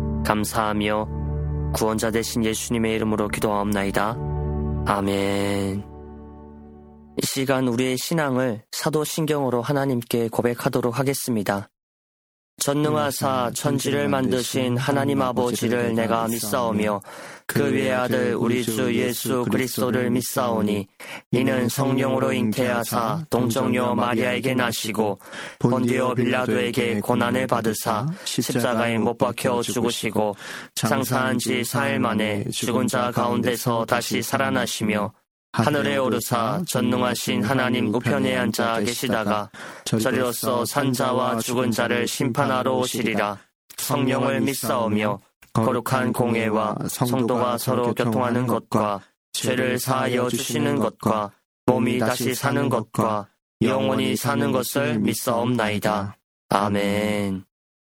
감사하며 구원자 되신 예수님의 이름으로 기도하옵나이다. 아멘. 이 시간 우리의 신앙을 사도신경으로 하나님께 고백하도록 하겠습니다. 전능하사 천지를 만드신 하나님 아버지를 내가 믿사오며 그 외의 아들 우리 주 예수 그리스도를 믿사오니 이는 성령으로 잉태하사 동정녀 마리아에게 나시고 본디오 빌라도에게 고난을 받으사 십자가에 못 박혀 죽으시고 장사한 지 4일 만에 죽은 자 가운데서 다시 살아나시며 하늘에 오르사 전능하신 하나님 우편에 앉아 계시다가 저리로서 산자와 죽은 자를 심판하러 오시리라. 성령을 믿사오며 거룩한 공회와 성도가 서로 교통하는 것과 죄를 사하여 주시는 것과 몸이 다시 사는 것과 영원히 사는 것을 믿사옵나이다. 아멘.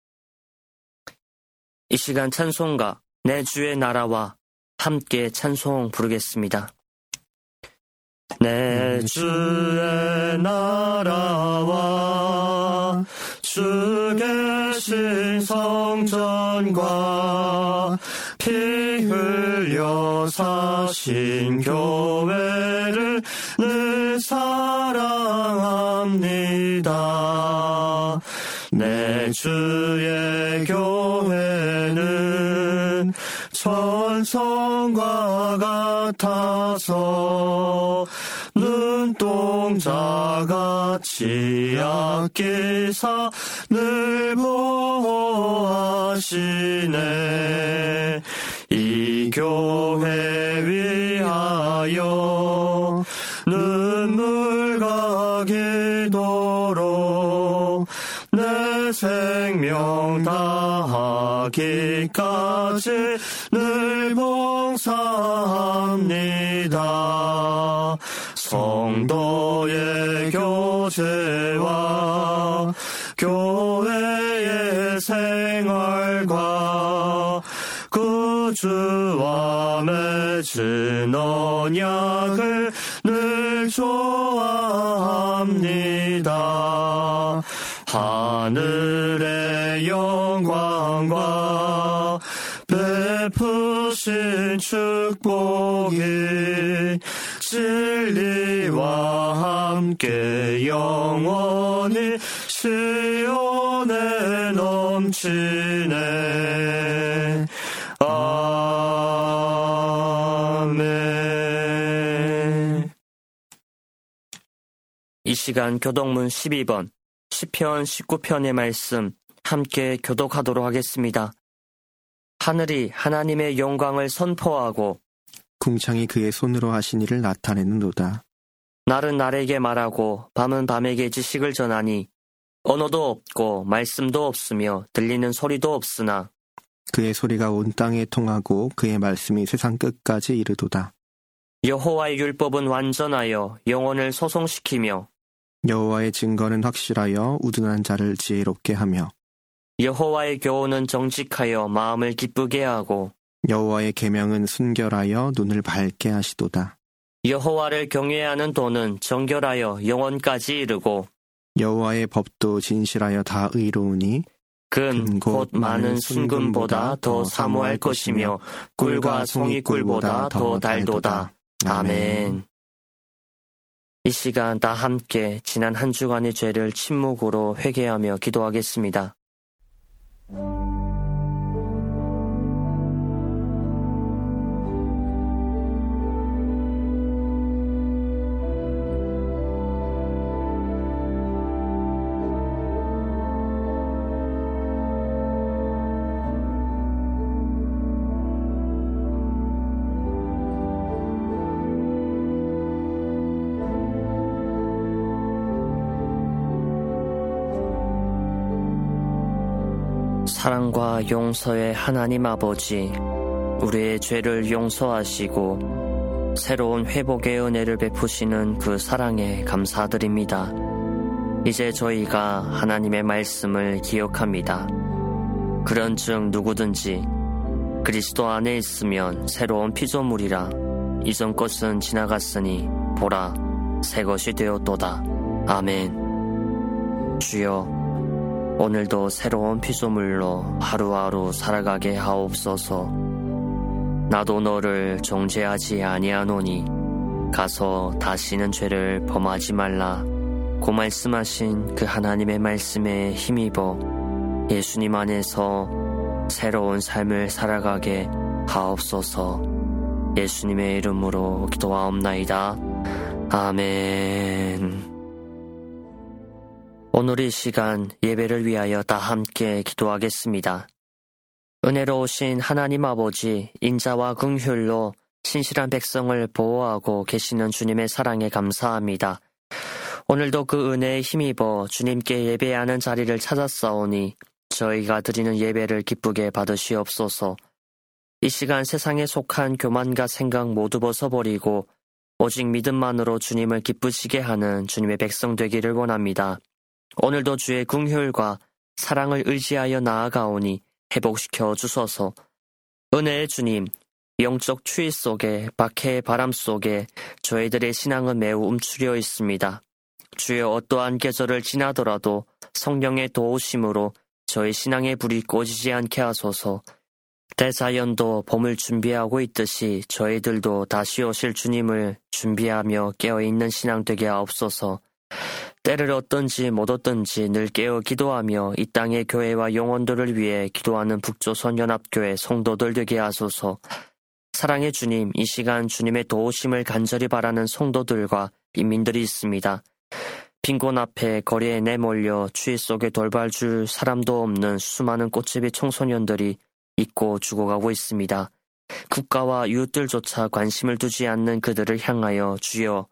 이 시간 찬송가 내 주의 나라와 함께 찬송 부르겠습니다. 내 주의 나라와 주 계신 성전과 피 흘려 사신 교회를 늘 사랑합니다. 내 주의 교회는 천성과 같아서 눈동자같이 아끼사 늘 보호하시네. 이 교회 위하여 눈물과 기도로 내 생명 다하기까지 늘 봉사합니다. 성도의 교제와 교회의 생활과 그 주와 맺은 언약을 늘 좋아합니다. 하늘의 영광과 베푸신 축복이 진리와 함께 영원히 시온에 넘치네. 아멘. 이 시간 교독문 12번 시편 19편의 말씀 함께 교독하도록 하겠습니다. 하늘이 하나님의 영광을 선포하고 궁창이 그의 손으로 하신 일을 나타내는도다. 날은 날에게 말하고 밤은 밤에게 지식을 전하니 언어도 없고 말씀도 없으며 들리는 소리도 없으나 그의 소리가 온 땅에 통하고 그의 말씀이 세상 끝까지 이르도다. 여호와의 율법은 완전하여 영혼을 소송시키며 여호와의 증거는 확실하여 우둔한 자를 지혜롭게 하며 여호와의 교훈은 정직하여 마음을 기쁘게 하고 여호와의 계명은 순결하여 눈을 밝게 하시도다. 여호와를 경외하는 도는 정결하여 영원까지 이르고 여호와의 법도 진실하여 다 의로우니 금 곧 많은 순금보다 더 사모할 것이며 꿀과 송이꿀보다 더 달도다. 아멘. 이 시간 다 함께 지난 한 주간의 죄를 침묵으로 회개하며 기도하겠습니다. 사랑과 용서의 하나님 아버지, 우리의 죄를 용서하시고 새로운 회복의 은혜를 베푸시는 그 사랑에 감사드립니다. 이제 저희가 하나님의 말씀을 기억합니다. 그런즉 누구든지 그리스도 안에 있으면 새로운 피조물이라, 이전 것은 지나갔으니 보라 새 것이 되었도다. 아멘. 주여, 오늘도 새로운 피조물로 하루하루 살아가게 하옵소서. 나도 너를 정죄하지 아니하노니 가서 다시는 죄를 범하지 말라 고 말씀하신 그 하나님의 말씀에 힘입어 예수님 안에서 새로운 삶을 살아가게 하옵소서. 예수님의 이름으로 기도하옵나이다. 아멘. 오늘 이 시간 예배를 위하여 다 함께 기도하겠습니다. 은혜로우신 하나님 아버지, 인자와 긍휼로 신실한 백성을 보호하고 계시는 주님의 사랑에 감사합니다. 오늘도 그 은혜에 힘입어 주님께 예배하는 자리를 찾았사오니 저희가 드리는 예배를 기쁘게 받으시옵소서. 이 시간 세상에 속한 교만과 생각 모두 벗어버리고 오직 믿음만으로 주님을 기쁘시게 하는 주님의 백성 되기를 원합니다. 오늘도 주의 긍휼과 사랑을 의지하여 나아가오니 회복시켜 주소서. 은혜의 주님, 영적 추위 속에, 박해의 바람 속에 저희들의 신앙은 매우 움츠려 있습니다. 주여, 어떠한 계절을 지나더라도 성령의 도우심으로 저희 신앙의 불이 꺼지지 않게 하소서. 대자연도 봄을 준비하고 있듯이 저희들도 다시 오실 주님을 준비하며 깨어있는 신앙 되게 하옵소서. 때를 얻든지 못 얻든지 늘 깨어 기도하며 이 땅의 교회와 영혼들을 위해 기도하는 북조선 연합교회 성도들 되게 하소서. 사랑의 주님, 이 시간 주님의 도우심을 간절히 바라는 성도들과 인민들이 있습니다. 빈곤 앞에 거리에 내몰려 추위 속에 돌발 줄 사람도 없는 수많은 꽃집이 청소년들이 잊고 죽어가고 있습니다. 국가와 이웃들조차 관심을 두지 않는 그들을 향하여 주여,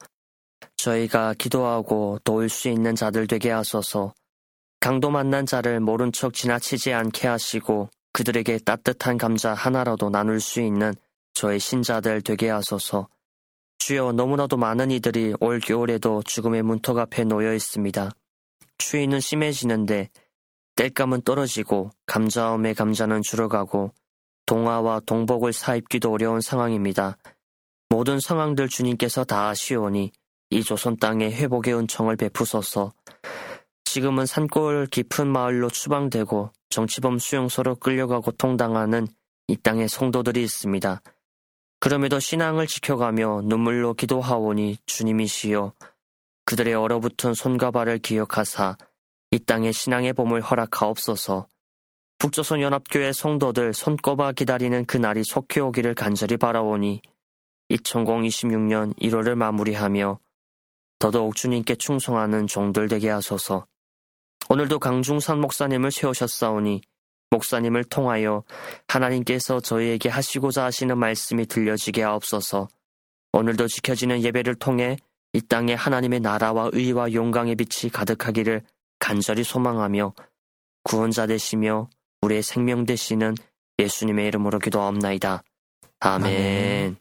저희가 기도하고 도울 수 있는 자들 되게 하소서. 강도 만난 자를 모른 척 지나치지 않게 하시고 그들에게 따뜻한 감자 하나라도 나눌 수 있는 저희 신자들 되게 하소서. 주여, 너무나도 많은 이들이 올 겨울에도 죽음의 문턱 앞에 놓여 있습니다. 추위는 심해지는데 땔감은 떨어지고 감자엄의 감자는 줄어가고 동화와 동복을 사입기도 어려운 상황입니다. 모든 상황들 주님께서 다 아시오니 이 조선 땅에 회복의 은총을 베푸소서. 지금은 산골 깊은 마을로 추방되고 정치범 수용소로 끌려가 고통당하는 이 땅의 성도들이 있습니다. 그럼에도 신앙을 지켜가며 눈물로 기도하오니 주님이시여, 그들의 얼어붙은 손과 발을 기억하사 이 땅에 신앙의 봄을 허락하옵소서. 북조선 연합교회 성도들 손꼽아 기다리는 그날이 속히 오기를 간절히 바라오니 2026년 1월을 마무리하며 더더욱 주님께 충성하는 종들 되게 하소서. 오늘도 강중산 목사님을 세우셨사오니 목사님을 통하여 하나님께서 저희에게 하시고자 하시는 말씀이 들려지게 하옵소서. 오늘도 지켜지는 예배를 통해 이 땅에 하나님의 나라와 의와 영광의 빛이 가득하기를 간절히 소망하며 구원자 되시며 우리의 생명 되시는 예수님의 이름으로 기도하옵나이다. 아멘.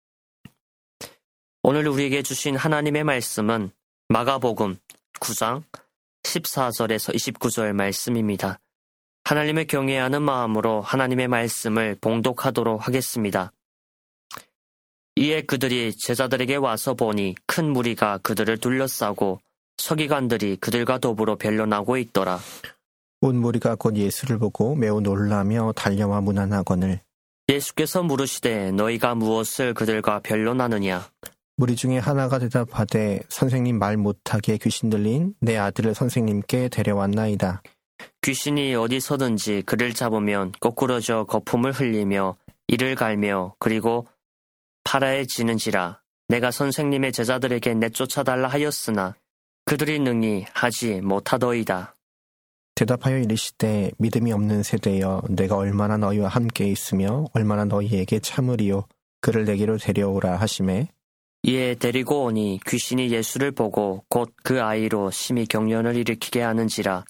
오늘 우리에게 주신 하나님의 말씀은 마가복음 9장 14절에서 29절 말씀입니다. 하나님을 경외하는 마음으로 하나님의 말씀을 봉독하도록 하겠습니다. 이에 그들이 제자들에게 와서 보니 큰 무리가 그들을 둘러싸고 서기관들이 그들과 더불어 변론하고 있더라. 온 무리가 곧 예수를 보고 매우 놀라며 달려와 문안하거늘 예수께서 물으시되 너희가 무엇을 그들과 변론하느냐? 무리 중에 하나가 대답하되 선생님 말 못하게 귀신 들린 내 아들을 선생님께 데려왔나이다. 귀신이 어디서든지 그를 잡으면 거꾸러져 거품을 흘리며 이를 갈며 그리고 파라해지는지라. 내가 선생님의 제자들에게 내쫓아달라 하였으나 그들이 능히 하지 못하더이다. 대답하여 이르시되 믿음이 없는 세대여, 내가 얼마나 너희와 함께 있으며 얼마나 너희에게 참으리요. 그를 내게로 데려오라 하시매 이에 데리고 오니 귀신이 예수를 보고 곧 그 아이로 심히 경련을 일으키게 하는지라.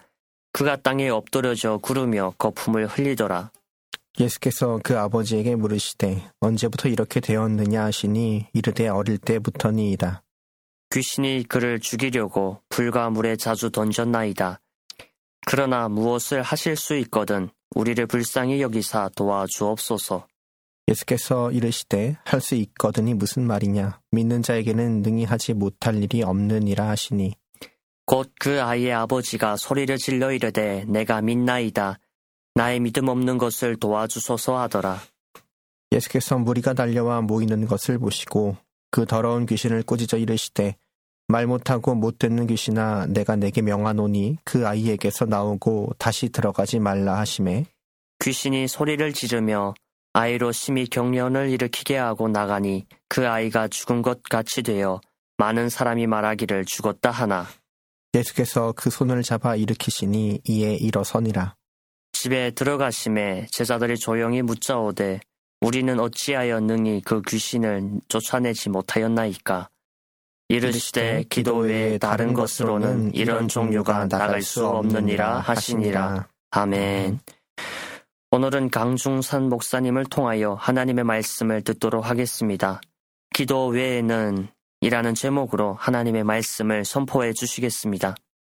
그가 땅에 엎드려져 구르며 거품을 흘리더라. 예수께서 그 아버지에게 물으시되 언제부터 이렇게 되었느냐 하시니 이르되 어릴 때부터니이다. 귀신이 그를 죽이려고 불과 물에 자주 던졌나이다. 그러나 무엇을 하실 수 있거든 우리를 불쌍히 여기사 도와주옵소서. 예수께서 이르시되 할 수 있거든이 무슨 말이냐. 믿는 자에게는 능히 하지 못할 일이 없느니라 하시니 곧 그 아이의 아버지가 소리를 질러 이르되 내가 믿나이다. 나의 믿음 없는 것을 도와주소서 하더라. 예수께서 무리가 달려와 모이는 것을 보시고 그 더러운 귀신을 꾸짖어 이르시되 말 못하고 못 듣는 귀신아 내가 내게 명하노니 그 아이에게서 나오고 다시 들어가지 말라 하시매 귀신이 소리를 지르며 아이로 심히 경련을 일으키게 하고 나가니 그 아이가 죽은 것 같이 되어 많은 사람이 말하기를 죽었다 하나 예수께서 그 손을 잡아 일으키시니 이에 일어서니라. 집에 들어가심에 제자들이 조용히 묻자오되 우리는 어찌하여 능히 그 귀신을 쫓아내지 못하였나이까. 이르시되 기도 외에 다른 것으로는 이런 종류가 나갈 수 없느니라 하시니라. 아멘. 오늘은 강중산 목사님을 통하여 하나님의 말씀을 듣도록 하겠습니다. 기도 외에는 이라는 제목으로 하나님의 말씀을 선포해 주시겠습니다.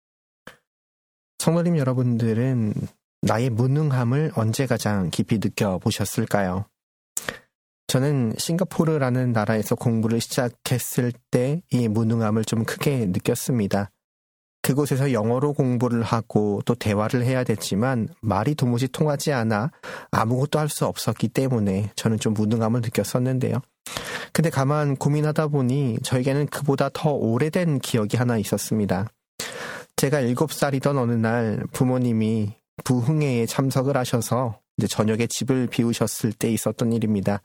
성도님 여러분들은 나의 무능함을 언제 가장 깊이 느껴보셨을까요? 저는 싱가포르라는 나라에서 공부를 시작했을 때 이 무능함을 좀 크게 느꼈습니다. 그곳에서 영어로 공부를 하고 또 대화를 해야 됐지만 말이 도무지 통하지 않아 아무것도 할 수 없었기 때문에 저는 좀 무능함을 느꼈었는데요. 근데 가만 고민하다 보니 저에게는 그보다 더 오래된 기억이 하나 있었습니다. 제가 7살이던 어느 날 부모님이 부흥회에 참석을 하셔서 이제 저녁에 집을 비우셨을 때 있었던 일입니다.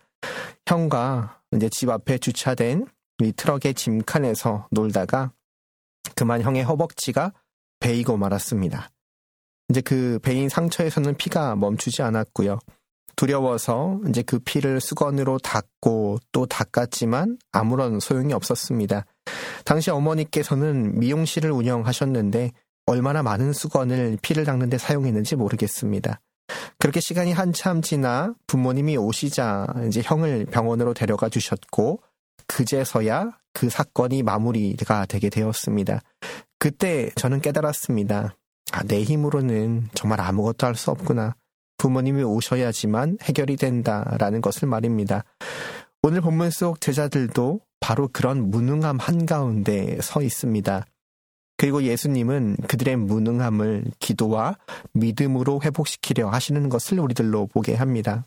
형과 이제 집 앞에 주차된 이 트럭의 짐칸에서 놀다가 그만 형의 허벅지가 베이고 말았습니다. 이제 그 베인 상처에서는 피가 멈추지 않았고요. 두려워서 이제 그 피를 수건으로 닦고 또 닦았지만 아무런 소용이 없었습니다. 당시 어머니께서는 미용실을 운영하셨는데 얼마나 많은 수건을 피를 닦는 데 사용했는지 모르겠습니다. 그렇게 시간이 한참 지나 부모님이 오시자 이제 형을 병원으로 데려가 주셨고 그제서야 그 사건이 마무리가 되게 되었습니다. 그때 저는 깨달았습니다. 내 힘으로는 정말 아무것도 할 수 없구나. 부모님이 오셔야지만 해결이 된다라는 것을 말입니다. 오늘 본문 속 제자들도 바로 그런 무능함 한가운데 서 있습니다. 그리고 예수님은 그들의 무능함을 기도와 믿음으로 회복시키려 하시는 것을 우리들로 보게 합니다.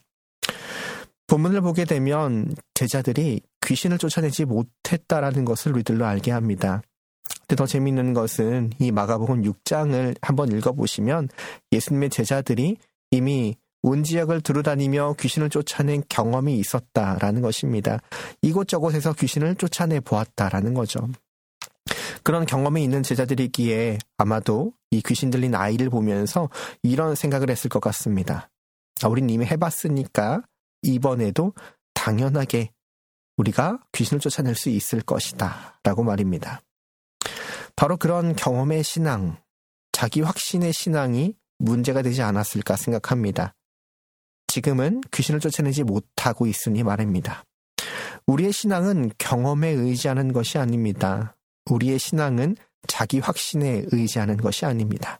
본문을 보게 되면 제자들이 귀신을 쫓아내지 못했다라는 것을 우리들로 알게 합니다. 근데 더 재미있는 것은 이 마가복음 6장을 한번 읽어보시면 예수님의 제자들이 이미 온 지역을 두루다니며 귀신을 쫓아낸 경험이 있었다라는 것입니다. 이곳저곳에서 귀신을 쫓아내 보았다라는 거죠. 그런 경험이 있는 제자들이기에 아마도 이 귀신 들린 아이를 보면서 이런 생각을 했을 것 같습니다. 우린 이미 해봤으니까 이번에도 당연하게 우리가 귀신을 쫓아낼 수 있을 것이다 라고 말입니다. 바로 그런 경험의 신앙, 자기 확신의 신앙이 문제가 되지 않았을까 생각합니다. 지금은 귀신을 쫓아내지 못하고 있으니 말입니다. 우리의 신앙은 경험에 의지하는 것이 아닙니다. 우리의 신앙은 자기 확신에 의지하는 것이 아닙니다.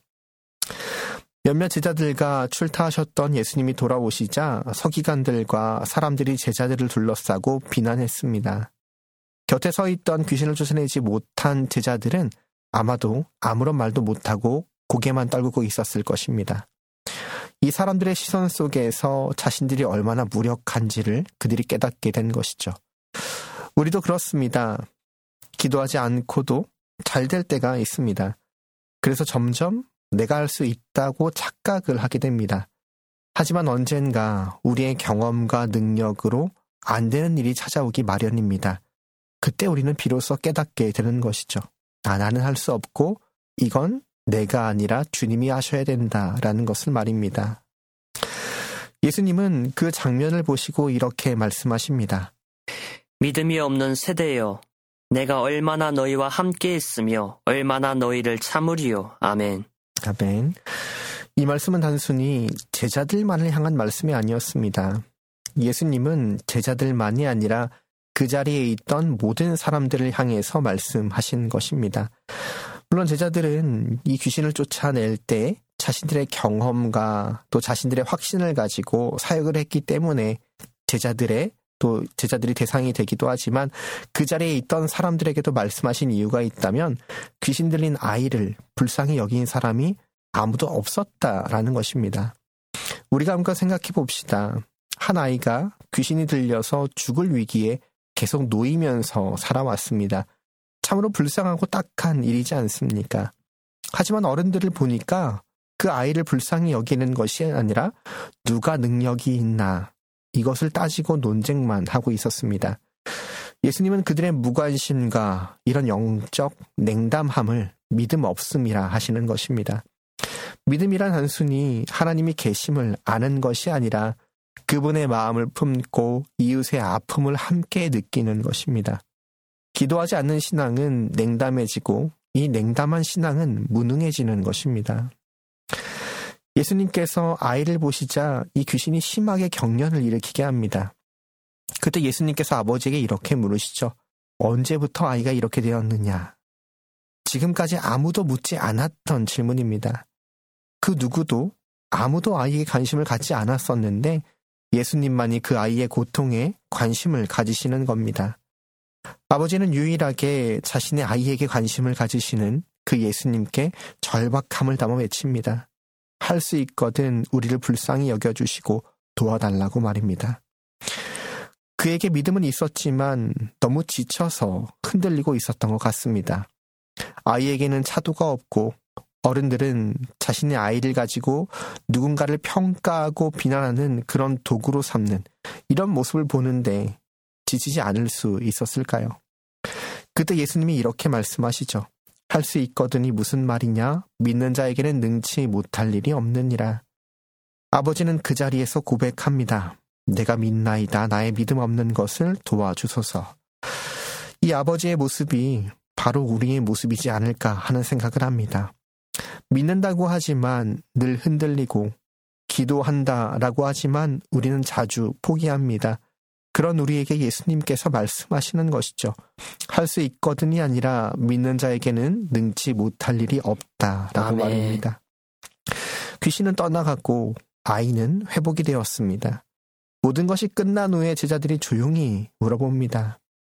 몇몇 제자들과 출타하셨던 예수님이 돌아오시자 서기관들과 사람들이 제자들을 둘러싸고 비난했습니다. 곁에 서 있던 귀신을 쫓아내지 못한 제자들은 아마도 아무런 말도 못하고 고개만 떨구고 있었을 것입니다. 이 사람들의 시선 속에서 자신들이 얼마나 무력한지를 그들이 깨닫게 된 것이죠. 우리도 그렇습니다. 기도하지 않고도 잘 될 때가 있습니다. 그래서 점점 내가 할 수 있다고 착각을 하게 됩니다. 하지만 언젠가 우리의 경험과 능력으로 안 되는 일이 찾아오기 마련입니다. 그때 우리는 비로소 깨닫게 되는 것이죠. 나는 할 수 없고 이건 내가 아니라 주님이 하셔야 된다라는 것을 말입니다. 예수님은 그 장면을 보시고 이렇게 말씀하십니다. 믿음이 없는 세대여, 내가 얼마나 너희와 함께 있으며 얼마나 너희를 참으리요. 아멘. 아멘. 이 말씀은 단순히 제자들만을 향한 말씀이 아니었습니다. 예수님은 제자들만이 아니라 그 자리에 있던 모든 사람들을 향해서 말씀하신 것입니다. 물론 제자들은 이 귀신을 쫓아낼 때 자신들의 경험과 또 자신들의 확신을 가지고 사역을 했기 때문에 제자들이 대상이 되기도 하지만 그 자리에 있던 사람들에게도 말씀하신 이유가 있다면 귀신 들린 아이를 불쌍히 여긴 사람이 아무도 없었다라는 것입니다. 우리가 한번 생각해 봅시다. 한 아이가 귀신이 들려서 죽을 위기에 계속 놓이면서 살아왔습니다. 참으로 불쌍하고 딱한 일이지 않습니까? 하지만 어른들을 보니까 그 아이를 불쌍히 여기는 것이 아니라 누가 능력이 있나 이것을 따지고 논쟁만 하고 있었습니다. 예수님은 그들의 무관심과 이런 영적 냉담함을 믿음 없음이라 하시는 것입니다. 믿음이란 단순히 하나님이 계심을 아는 것이 아니라 그분의 마음을 품고 이웃의 아픔을 함께 느끼는 것입니다. 기도하지 않는 신앙은 냉담해지고 이 냉담한 신앙은 무능해지는 것입니다. 예수님께서 아이를 보시자 이 귀신이 심하게 경련을 일으키게 합니다. 그때 예수님께서 아버지에게 이렇게 물으시죠. 언제부터 아이가 이렇게 되었느냐? 지금까지 아무도 묻지 않았던 질문입니다. 그 누구도 아무도 아이에게 관심을 갖지 않았었는데 예수님만이 그 아이의 고통에 관심을 가지시는 겁니다. 아버지는 유일하게 자신의 아이에게 관심을 가지시는 그 예수님께 절박함을 담아 외칩니다. 할 수 있거든 우리를 불쌍히 여겨주시고 도와달라고 말입니다. 그에게 믿음은 있었지만 너무 지쳐서 흔들리고 있었던 것 같습니다. 아이에게는 차도가 없고 어른들은 자신의 아이를 가지고 누군가를 평가하고 비난하는 그런 도구로 삼는 이런 모습을 보는데 지치지 않을 수 있었을까요? 그때 예수님이 이렇게 말씀하시죠. 할 수 있거든이 무슨 말이냐? 믿는 자에게는 능치 못할 일이 없느니라. 아버지는 그 자리에서 고백합니다. 내가 믿나이다. 나의 믿음 없는 것을 도와주소서. 이 아버지의 모습이 바로 우리의 모습이지 않을까 하는 생각을 합니다. 믿는다고 하지만 늘 흔들리고 기도한다라고 하지만 우리는 자주 포기합니다. 그런 우리에게 예수님께서 말씀하시는 것이죠. 할 수 있거든이 아니라 믿는 자에게는 능치 못할 일이 없다라고 아멘. 말입니다. 귀신은 떠나갔고 아이는 회복이 되었습니다. 모든 것이 끝난 후에 제자들이 조용히 물어봅니다.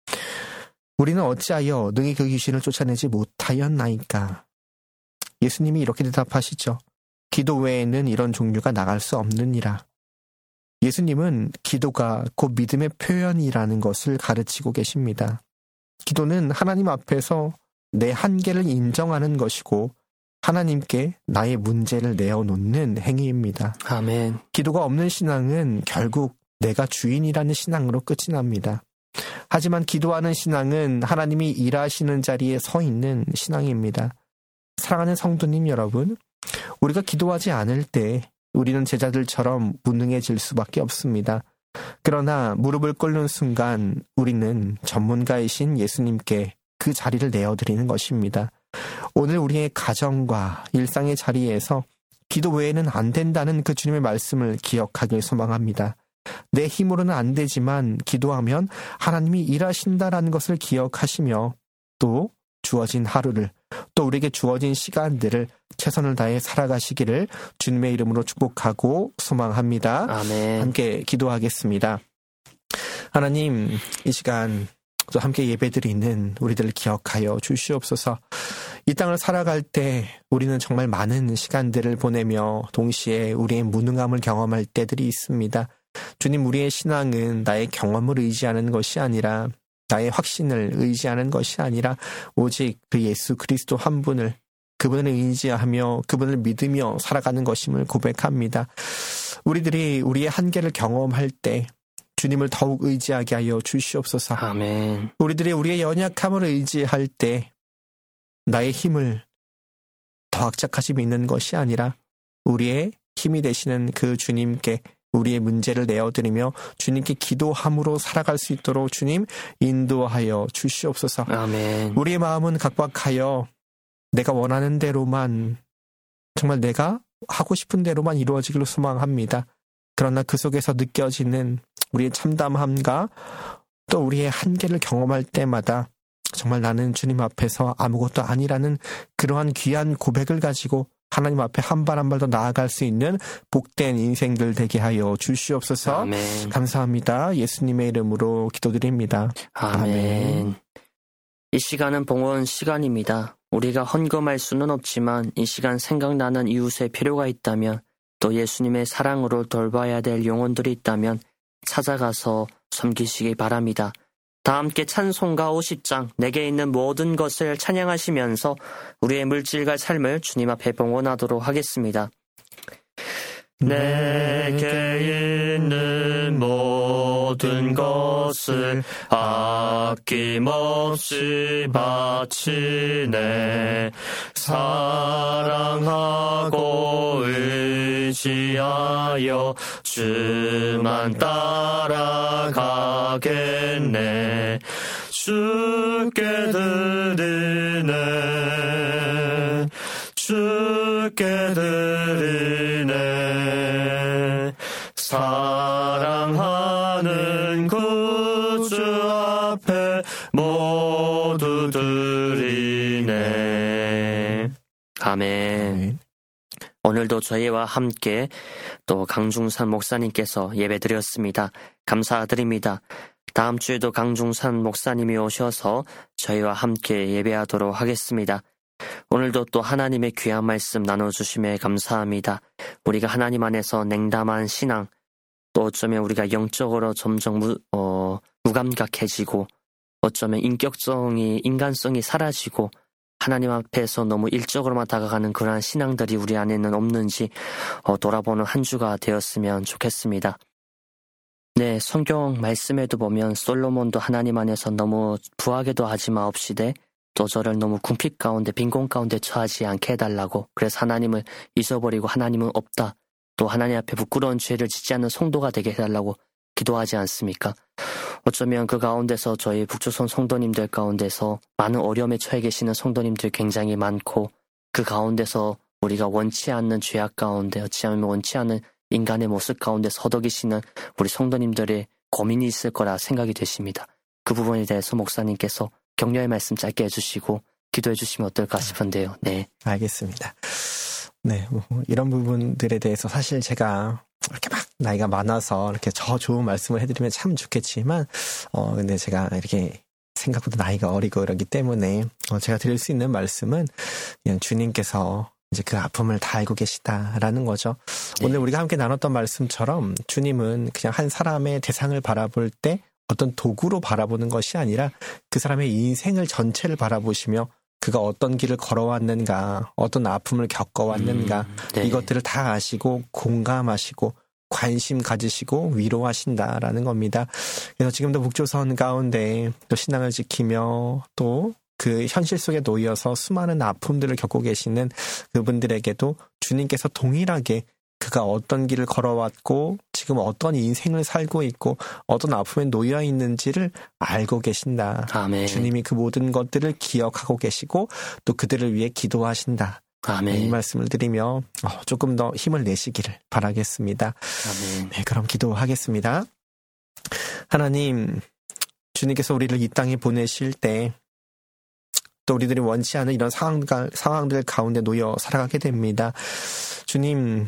우리는 어찌하여 능히 그 귀신을 쫓아내지 못하였나이까? 예수님이 이렇게 대답하시죠. 기도 외에는 이런 종류가 나갈 수 없느니라. 예수님은 기도가 곧 믿음의 표현이라는 것을 가르치고 계십니다. 기도는 하나님 앞에서 내 한계를 인정하는 것이고 하나님께 나의 문제를 내어놓는 행위입니다. 아멘. 기도가 없는 신앙은 결국 내가 주인이라는 신앙으로 끝이 납니다. 하지만 기도하는 신앙은 하나님이 일하시는 자리에 서 있는 신앙입니다. 사랑하는 성도님 여러분, 우리가 기도하지 않을 때 우리는 제자들처럼 무능해질 수밖에 없습니다. 그러나 무릎을 꿇는 순간 우리는 전문가이신 예수님께 그 자리를 내어드리는 것입니다. 오늘 우리의 가정과 일상의 자리에서 기도 외에는 안 된다는 그 주님의 말씀을 기억하길 소망합니다. 내 힘으로는 안 되지만 기도하면 하나님이 일하신다라는 것을 기억하시며 또 주어진 하루를 또 우리에게 주어진 시간들을 최선을 다해 살아가시기를 주님의 이름으로 축복하고 소망합니다. 아멘. 함께 기도하겠습니다. 하나님, 이 시간 또 함께 예배드리는 우리들을 기억하여 주시옵소서. 이 땅을 살아갈 때 우리는 정말 많은 시간들을 보내며 동시에 우리의 무능함을 경험할 때들이 있습니다. 주님, 우리의 신앙은 나의 경험을 의지하는 것이 아니라 나의 확신을 의지하는 것이 아니라 오직 그 예수 그리스도 한 분을 그분을 의지하며 그분을 믿으며 살아가는 것임을 고백합니다. 우리들이 우리의 한계를 경험할 때 주님을 더욱 의지하게 하여 주시옵소서. 아멘. 우리들이 우리의 연약함을 의지할 때 나의 힘을 더 악착같이 믿는 것이 아니라 우리의 힘이 되시는 그 주님께 우리의 문제를 내어드리며 주님께 기도함으로 살아갈 수 있도록 주님 인도하여 주시옵소서. 아멘. 우리의 마음은 각박하여 내가 원하는 대로만 정말 내가 하고 싶은 대로만 이루어지기를 소망합니다. 그러나 그 속에서 느껴지는 우리의 참담함과 또 우리의 한계를 경험할 때마다 정말 나는 주님 앞에서 아무것도 아니라는 그러한 귀한 고백을 가지고 하나님 앞에 한 발 한 발 더 나아갈 수 있는 복된 인생들 되게 하여 주시옵소서. 아멘. 감사합니다. 예수님의 이름으로 기도드립니다. 아멘. 이 시간은 봉헌 시간입니다. 우리가 헌금할 수는 없지만 이 시간 생각나는 이웃의 필요가 있다면 또 예수님의 사랑으로 돌봐야 될 영혼들이 있다면 찾아가서 섬기시기 바랍니다. 다 함께 찬송가 50장 내게 있는 모든 것을 찬양하시면서 우리의 물질과 삶을 주님 앞에 봉헌하도록 하겠습니다. 내게 있는 모든 것을 아낌없이 바치네. 사랑하고 의지하여 주만 따라가겠네. 주께 드리네. 주께 드리네. 사랑하는 구주 앞에 모두 드리네. 아멘. 오늘도 저희와 함께 또 강중산 목사님께서 예배드렸습니다. 감사드립니다. 다음 주에도 강중산 목사님이 오셔서 저희와 함께 예배하도록 하겠습니다. 오늘도 또 하나님의 귀한 말씀 나눠주심에 감사합니다. 우리가 하나님 안에서 냉담한 신앙, 또 어쩌면 우리가 영적으로 점점 무감각해지고 어쩌면 인간성이 사라지고 하나님 앞에서 너무 일적으로만 다가가는 그러한 신앙들이 우리 안에는 없는지 돌아보는 한 주가 되었으면 좋겠습니다. 네, 성경 말씀에도 보면 솔로몬도 하나님 안에서 너무 부하게도 하지 마옵시되 또 저를 너무 궁핍 가운데 빈곤 가운데 처하지 않게 해달라고, 그래서 하나님을 잊어버리고 하나님은 없다, 또 하나님 앞에 부끄러운 죄를 짓지 않는 성도가 되게 해달라고 기도하지 않습니까? 어쩌면 그 가운데서 저희 북조선 성도님들 가운데서 많은 어려움에 처해 계시는 성도님들 굉장히 많고, 그 가운데서 우리가 원치 않는 죄악 가운데, 어찌하면 원치 않는 인간의 모습 가운데 서덕이시는 우리 성도님들의 고민이 있을 거라 생각이 되십니다. 그 부분에 대해서 목사님께서 격려의 말씀 짧게 해주시고 기도해 주시면 어떨까 싶은데요. 네, 알겠습니다. 네, 이런 부분들에 대해서 사실 제가 이렇게 막 나이가 많아서 이렇게 저 좋은 말씀을 해드리면 참 좋겠지만, 근데 제가 이렇게 생각보다 나이가 어리고 이러기 때문에 제가 드릴 수 있는 말씀은 그냥 주님께서 이제 그 아픔을 다 알고 계시다라는 거죠. 네. 오늘 우리가 함께 나눴던 말씀처럼 주님은 그냥 한 사람의 대상을 바라볼 때 어떤 도구로 바라보는 것이 아니라 그 사람의 인생을 전체를 바라보시며 그가 어떤 길을 걸어왔는가, 어떤 아픔을 겪어왔는가, 네. 이것들을 다 아시고 공감하시고 관심 가지시고 위로하신다라는 겁니다. 그래서 지금도 북조선 가운데 또 신앙을 지키며 또 그 현실 속에 놓여서 수많은 아픔들을 겪고 계시는 그분들에게도 주님께서 동일하게 그가 어떤 길을 걸어왔고 지금 어떤 인생을 살고 있고 어떤 아픔에 놓여 있는지를 알고 계신다. 아멘. 주님이 그 모든 것들을 기억하고 계시고 또 그들을 위해 기도하신다. 아멘. 이 말씀을 드리며 조금 더 힘을 내시기를 바라겠습니다. 아멘. 네, 그럼 기도하겠습니다. 하나님, 주님께서 우리를 이 땅에 보내실 때 또 우리들이 원치 않은 이런 상황들 가운데 놓여 살아가게 됩니다. 주님,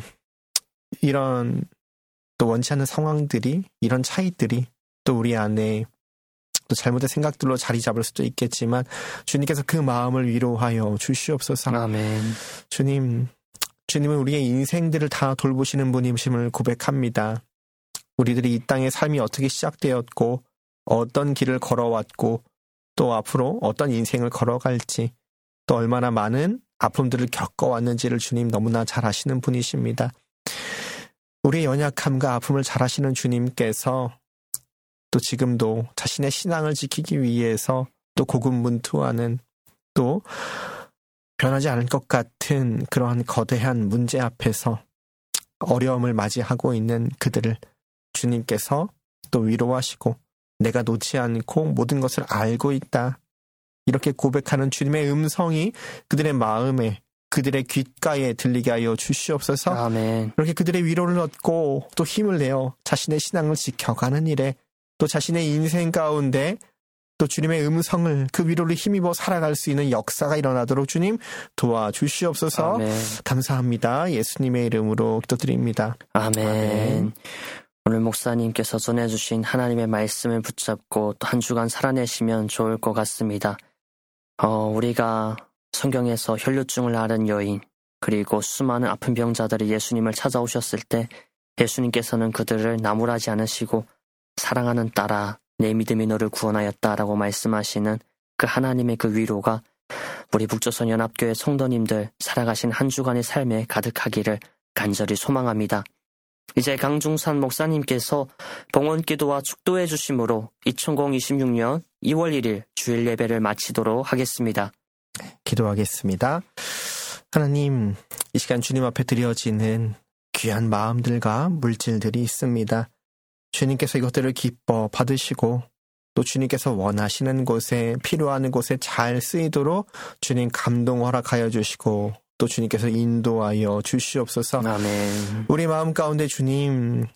이런 또 원치 않는 상황들이, 이런 차이들이 또 우리 안에 또 잘못된 생각들로 자리 잡을 수도 있겠지만 주님께서 그 마음을 위로하여 주시옵소서. 아멘. 주님은 우리의 인생들을 다 돌보시는 분이심을 고백합니다. 우리들이 이 땅의 삶이 어떻게 시작되었고 어떤 길을 걸어왔고 또 앞으로 어떤 인생을 걸어갈지 또 얼마나 많은 아픔들을 겪어왔는지를 주님 너무나 잘 아시는 분이십니다. 우리의 연약함과 아픔을 잘 아시는 주님께서 또 지금도 자신의 신앙을 지키기 위해서 또 고군분투하는 또 변하지 않을 것 같은 그러한 거대한 문제 앞에서 어려움을 맞이하고 있는 그들을 주님께서 또 위로하시고 내가 놓지 않고 모든 것을 알고 있다. 이렇게 고백하는 주님의 음성이 그들의 마음에 그들의 귓가에 들리게 하여 주시옵소서. 아멘. 이렇게 그들의 위로를 얻고 또 힘을 내어 자신의 신앙을 지켜가는 일에 또 자신의 인생 가운데 또 주님의 음성을 그 위로를 힘입어 살아갈 수 있는 역사가 일어나도록 주님 도와주시옵소서. 아멘. 감사합니다. 예수님의 이름으로 기도드립니다. 아멘. 오늘 목사님께서 전해주신 하나님의 말씀을 붙잡고 또 한 주간 살아내시면 좋을 것 같습니다. 우리가 성경에서 혈루증을 앓은 여인 그리고 수많은 아픈 병자들이 예수님을 찾아오셨을 때 예수님께서는 그들을 나무라지 않으시고 사랑하는 딸아 내 믿음이 너를 구원하였다라고 말씀하시는 그 하나님의 그 위로가 우리 북조선 연합교회 성도님들 살아가신 한 주간의 삶에 가득하기를 간절히 소망합니다. 이제 강중산 목사님께서 봉헌 기도와 축도해 주심으로 2026년 2월 1일 주일 예배를 마치도록 하겠습니다. 기도하겠습니다. 하나님, 이 시간 주님 앞에 드려지는 귀한 마음들과 물질들이 있습니다. 주님께서 이것들을 기뻐 받으시고 또 주님께서 원하시는 곳에 필요한 곳에 잘 쓰이도록 주님 감동 허락하여 주시고 또 주님께서 인도하여 주시옵소서. 아멘. 우리 마음 가운데 주님,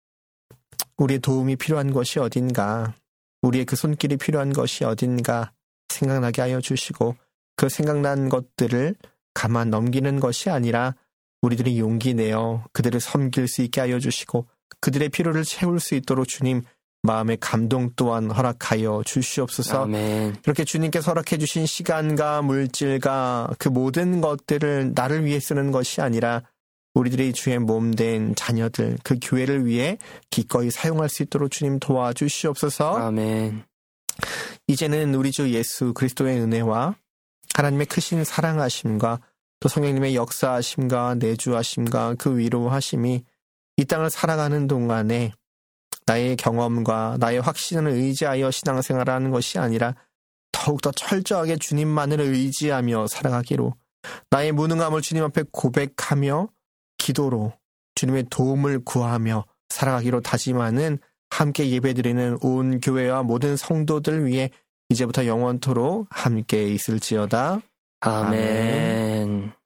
우리의 도움이 필요한 것이 어딘가, 우리의 그 손길이 필요한 것이 어딘가 생각나게 하여 주시고 그 생각난 것들을 가만 넘기는 것이 아니라 우리들이 용기 내어 그들을 섬길 수 있게 하여 주시고 그들의 필요를 채울 수 있도록 주님 마음의 감동 또한 허락하여 주시옵소서. 아멘. 이렇게 주님께서 허락해 주신 시간과 물질과 그 모든 것들을 나를 위해 쓰는 것이 아니라 우리들이 주의 몸된 자녀들, 그 교회를 위해 기꺼이 사용할 수 있도록 주님 도와주시옵소서. 아멘. 이제는 우리 주 예수 그리스도의 은혜와 하나님의 크신 사랑하심과 또 성령님의 역사하심과 내주하심과 그 위로하심이 이 땅을 살아가는 동안에 나의 경험과 나의 확신을 의지하여 신앙생활을 하는 것이 아니라 더욱더 철저하게 주님만을 의지하며 살아가기로, 나의 무능함을 주님 앞에 고백하며 기도로 주님의 도움을 구하며 살아가기로 다짐하는 함께 예배드리는 온 교회와 모든 성도들 위해 이제부터 영원토록 함께 있을지어다. 아멘.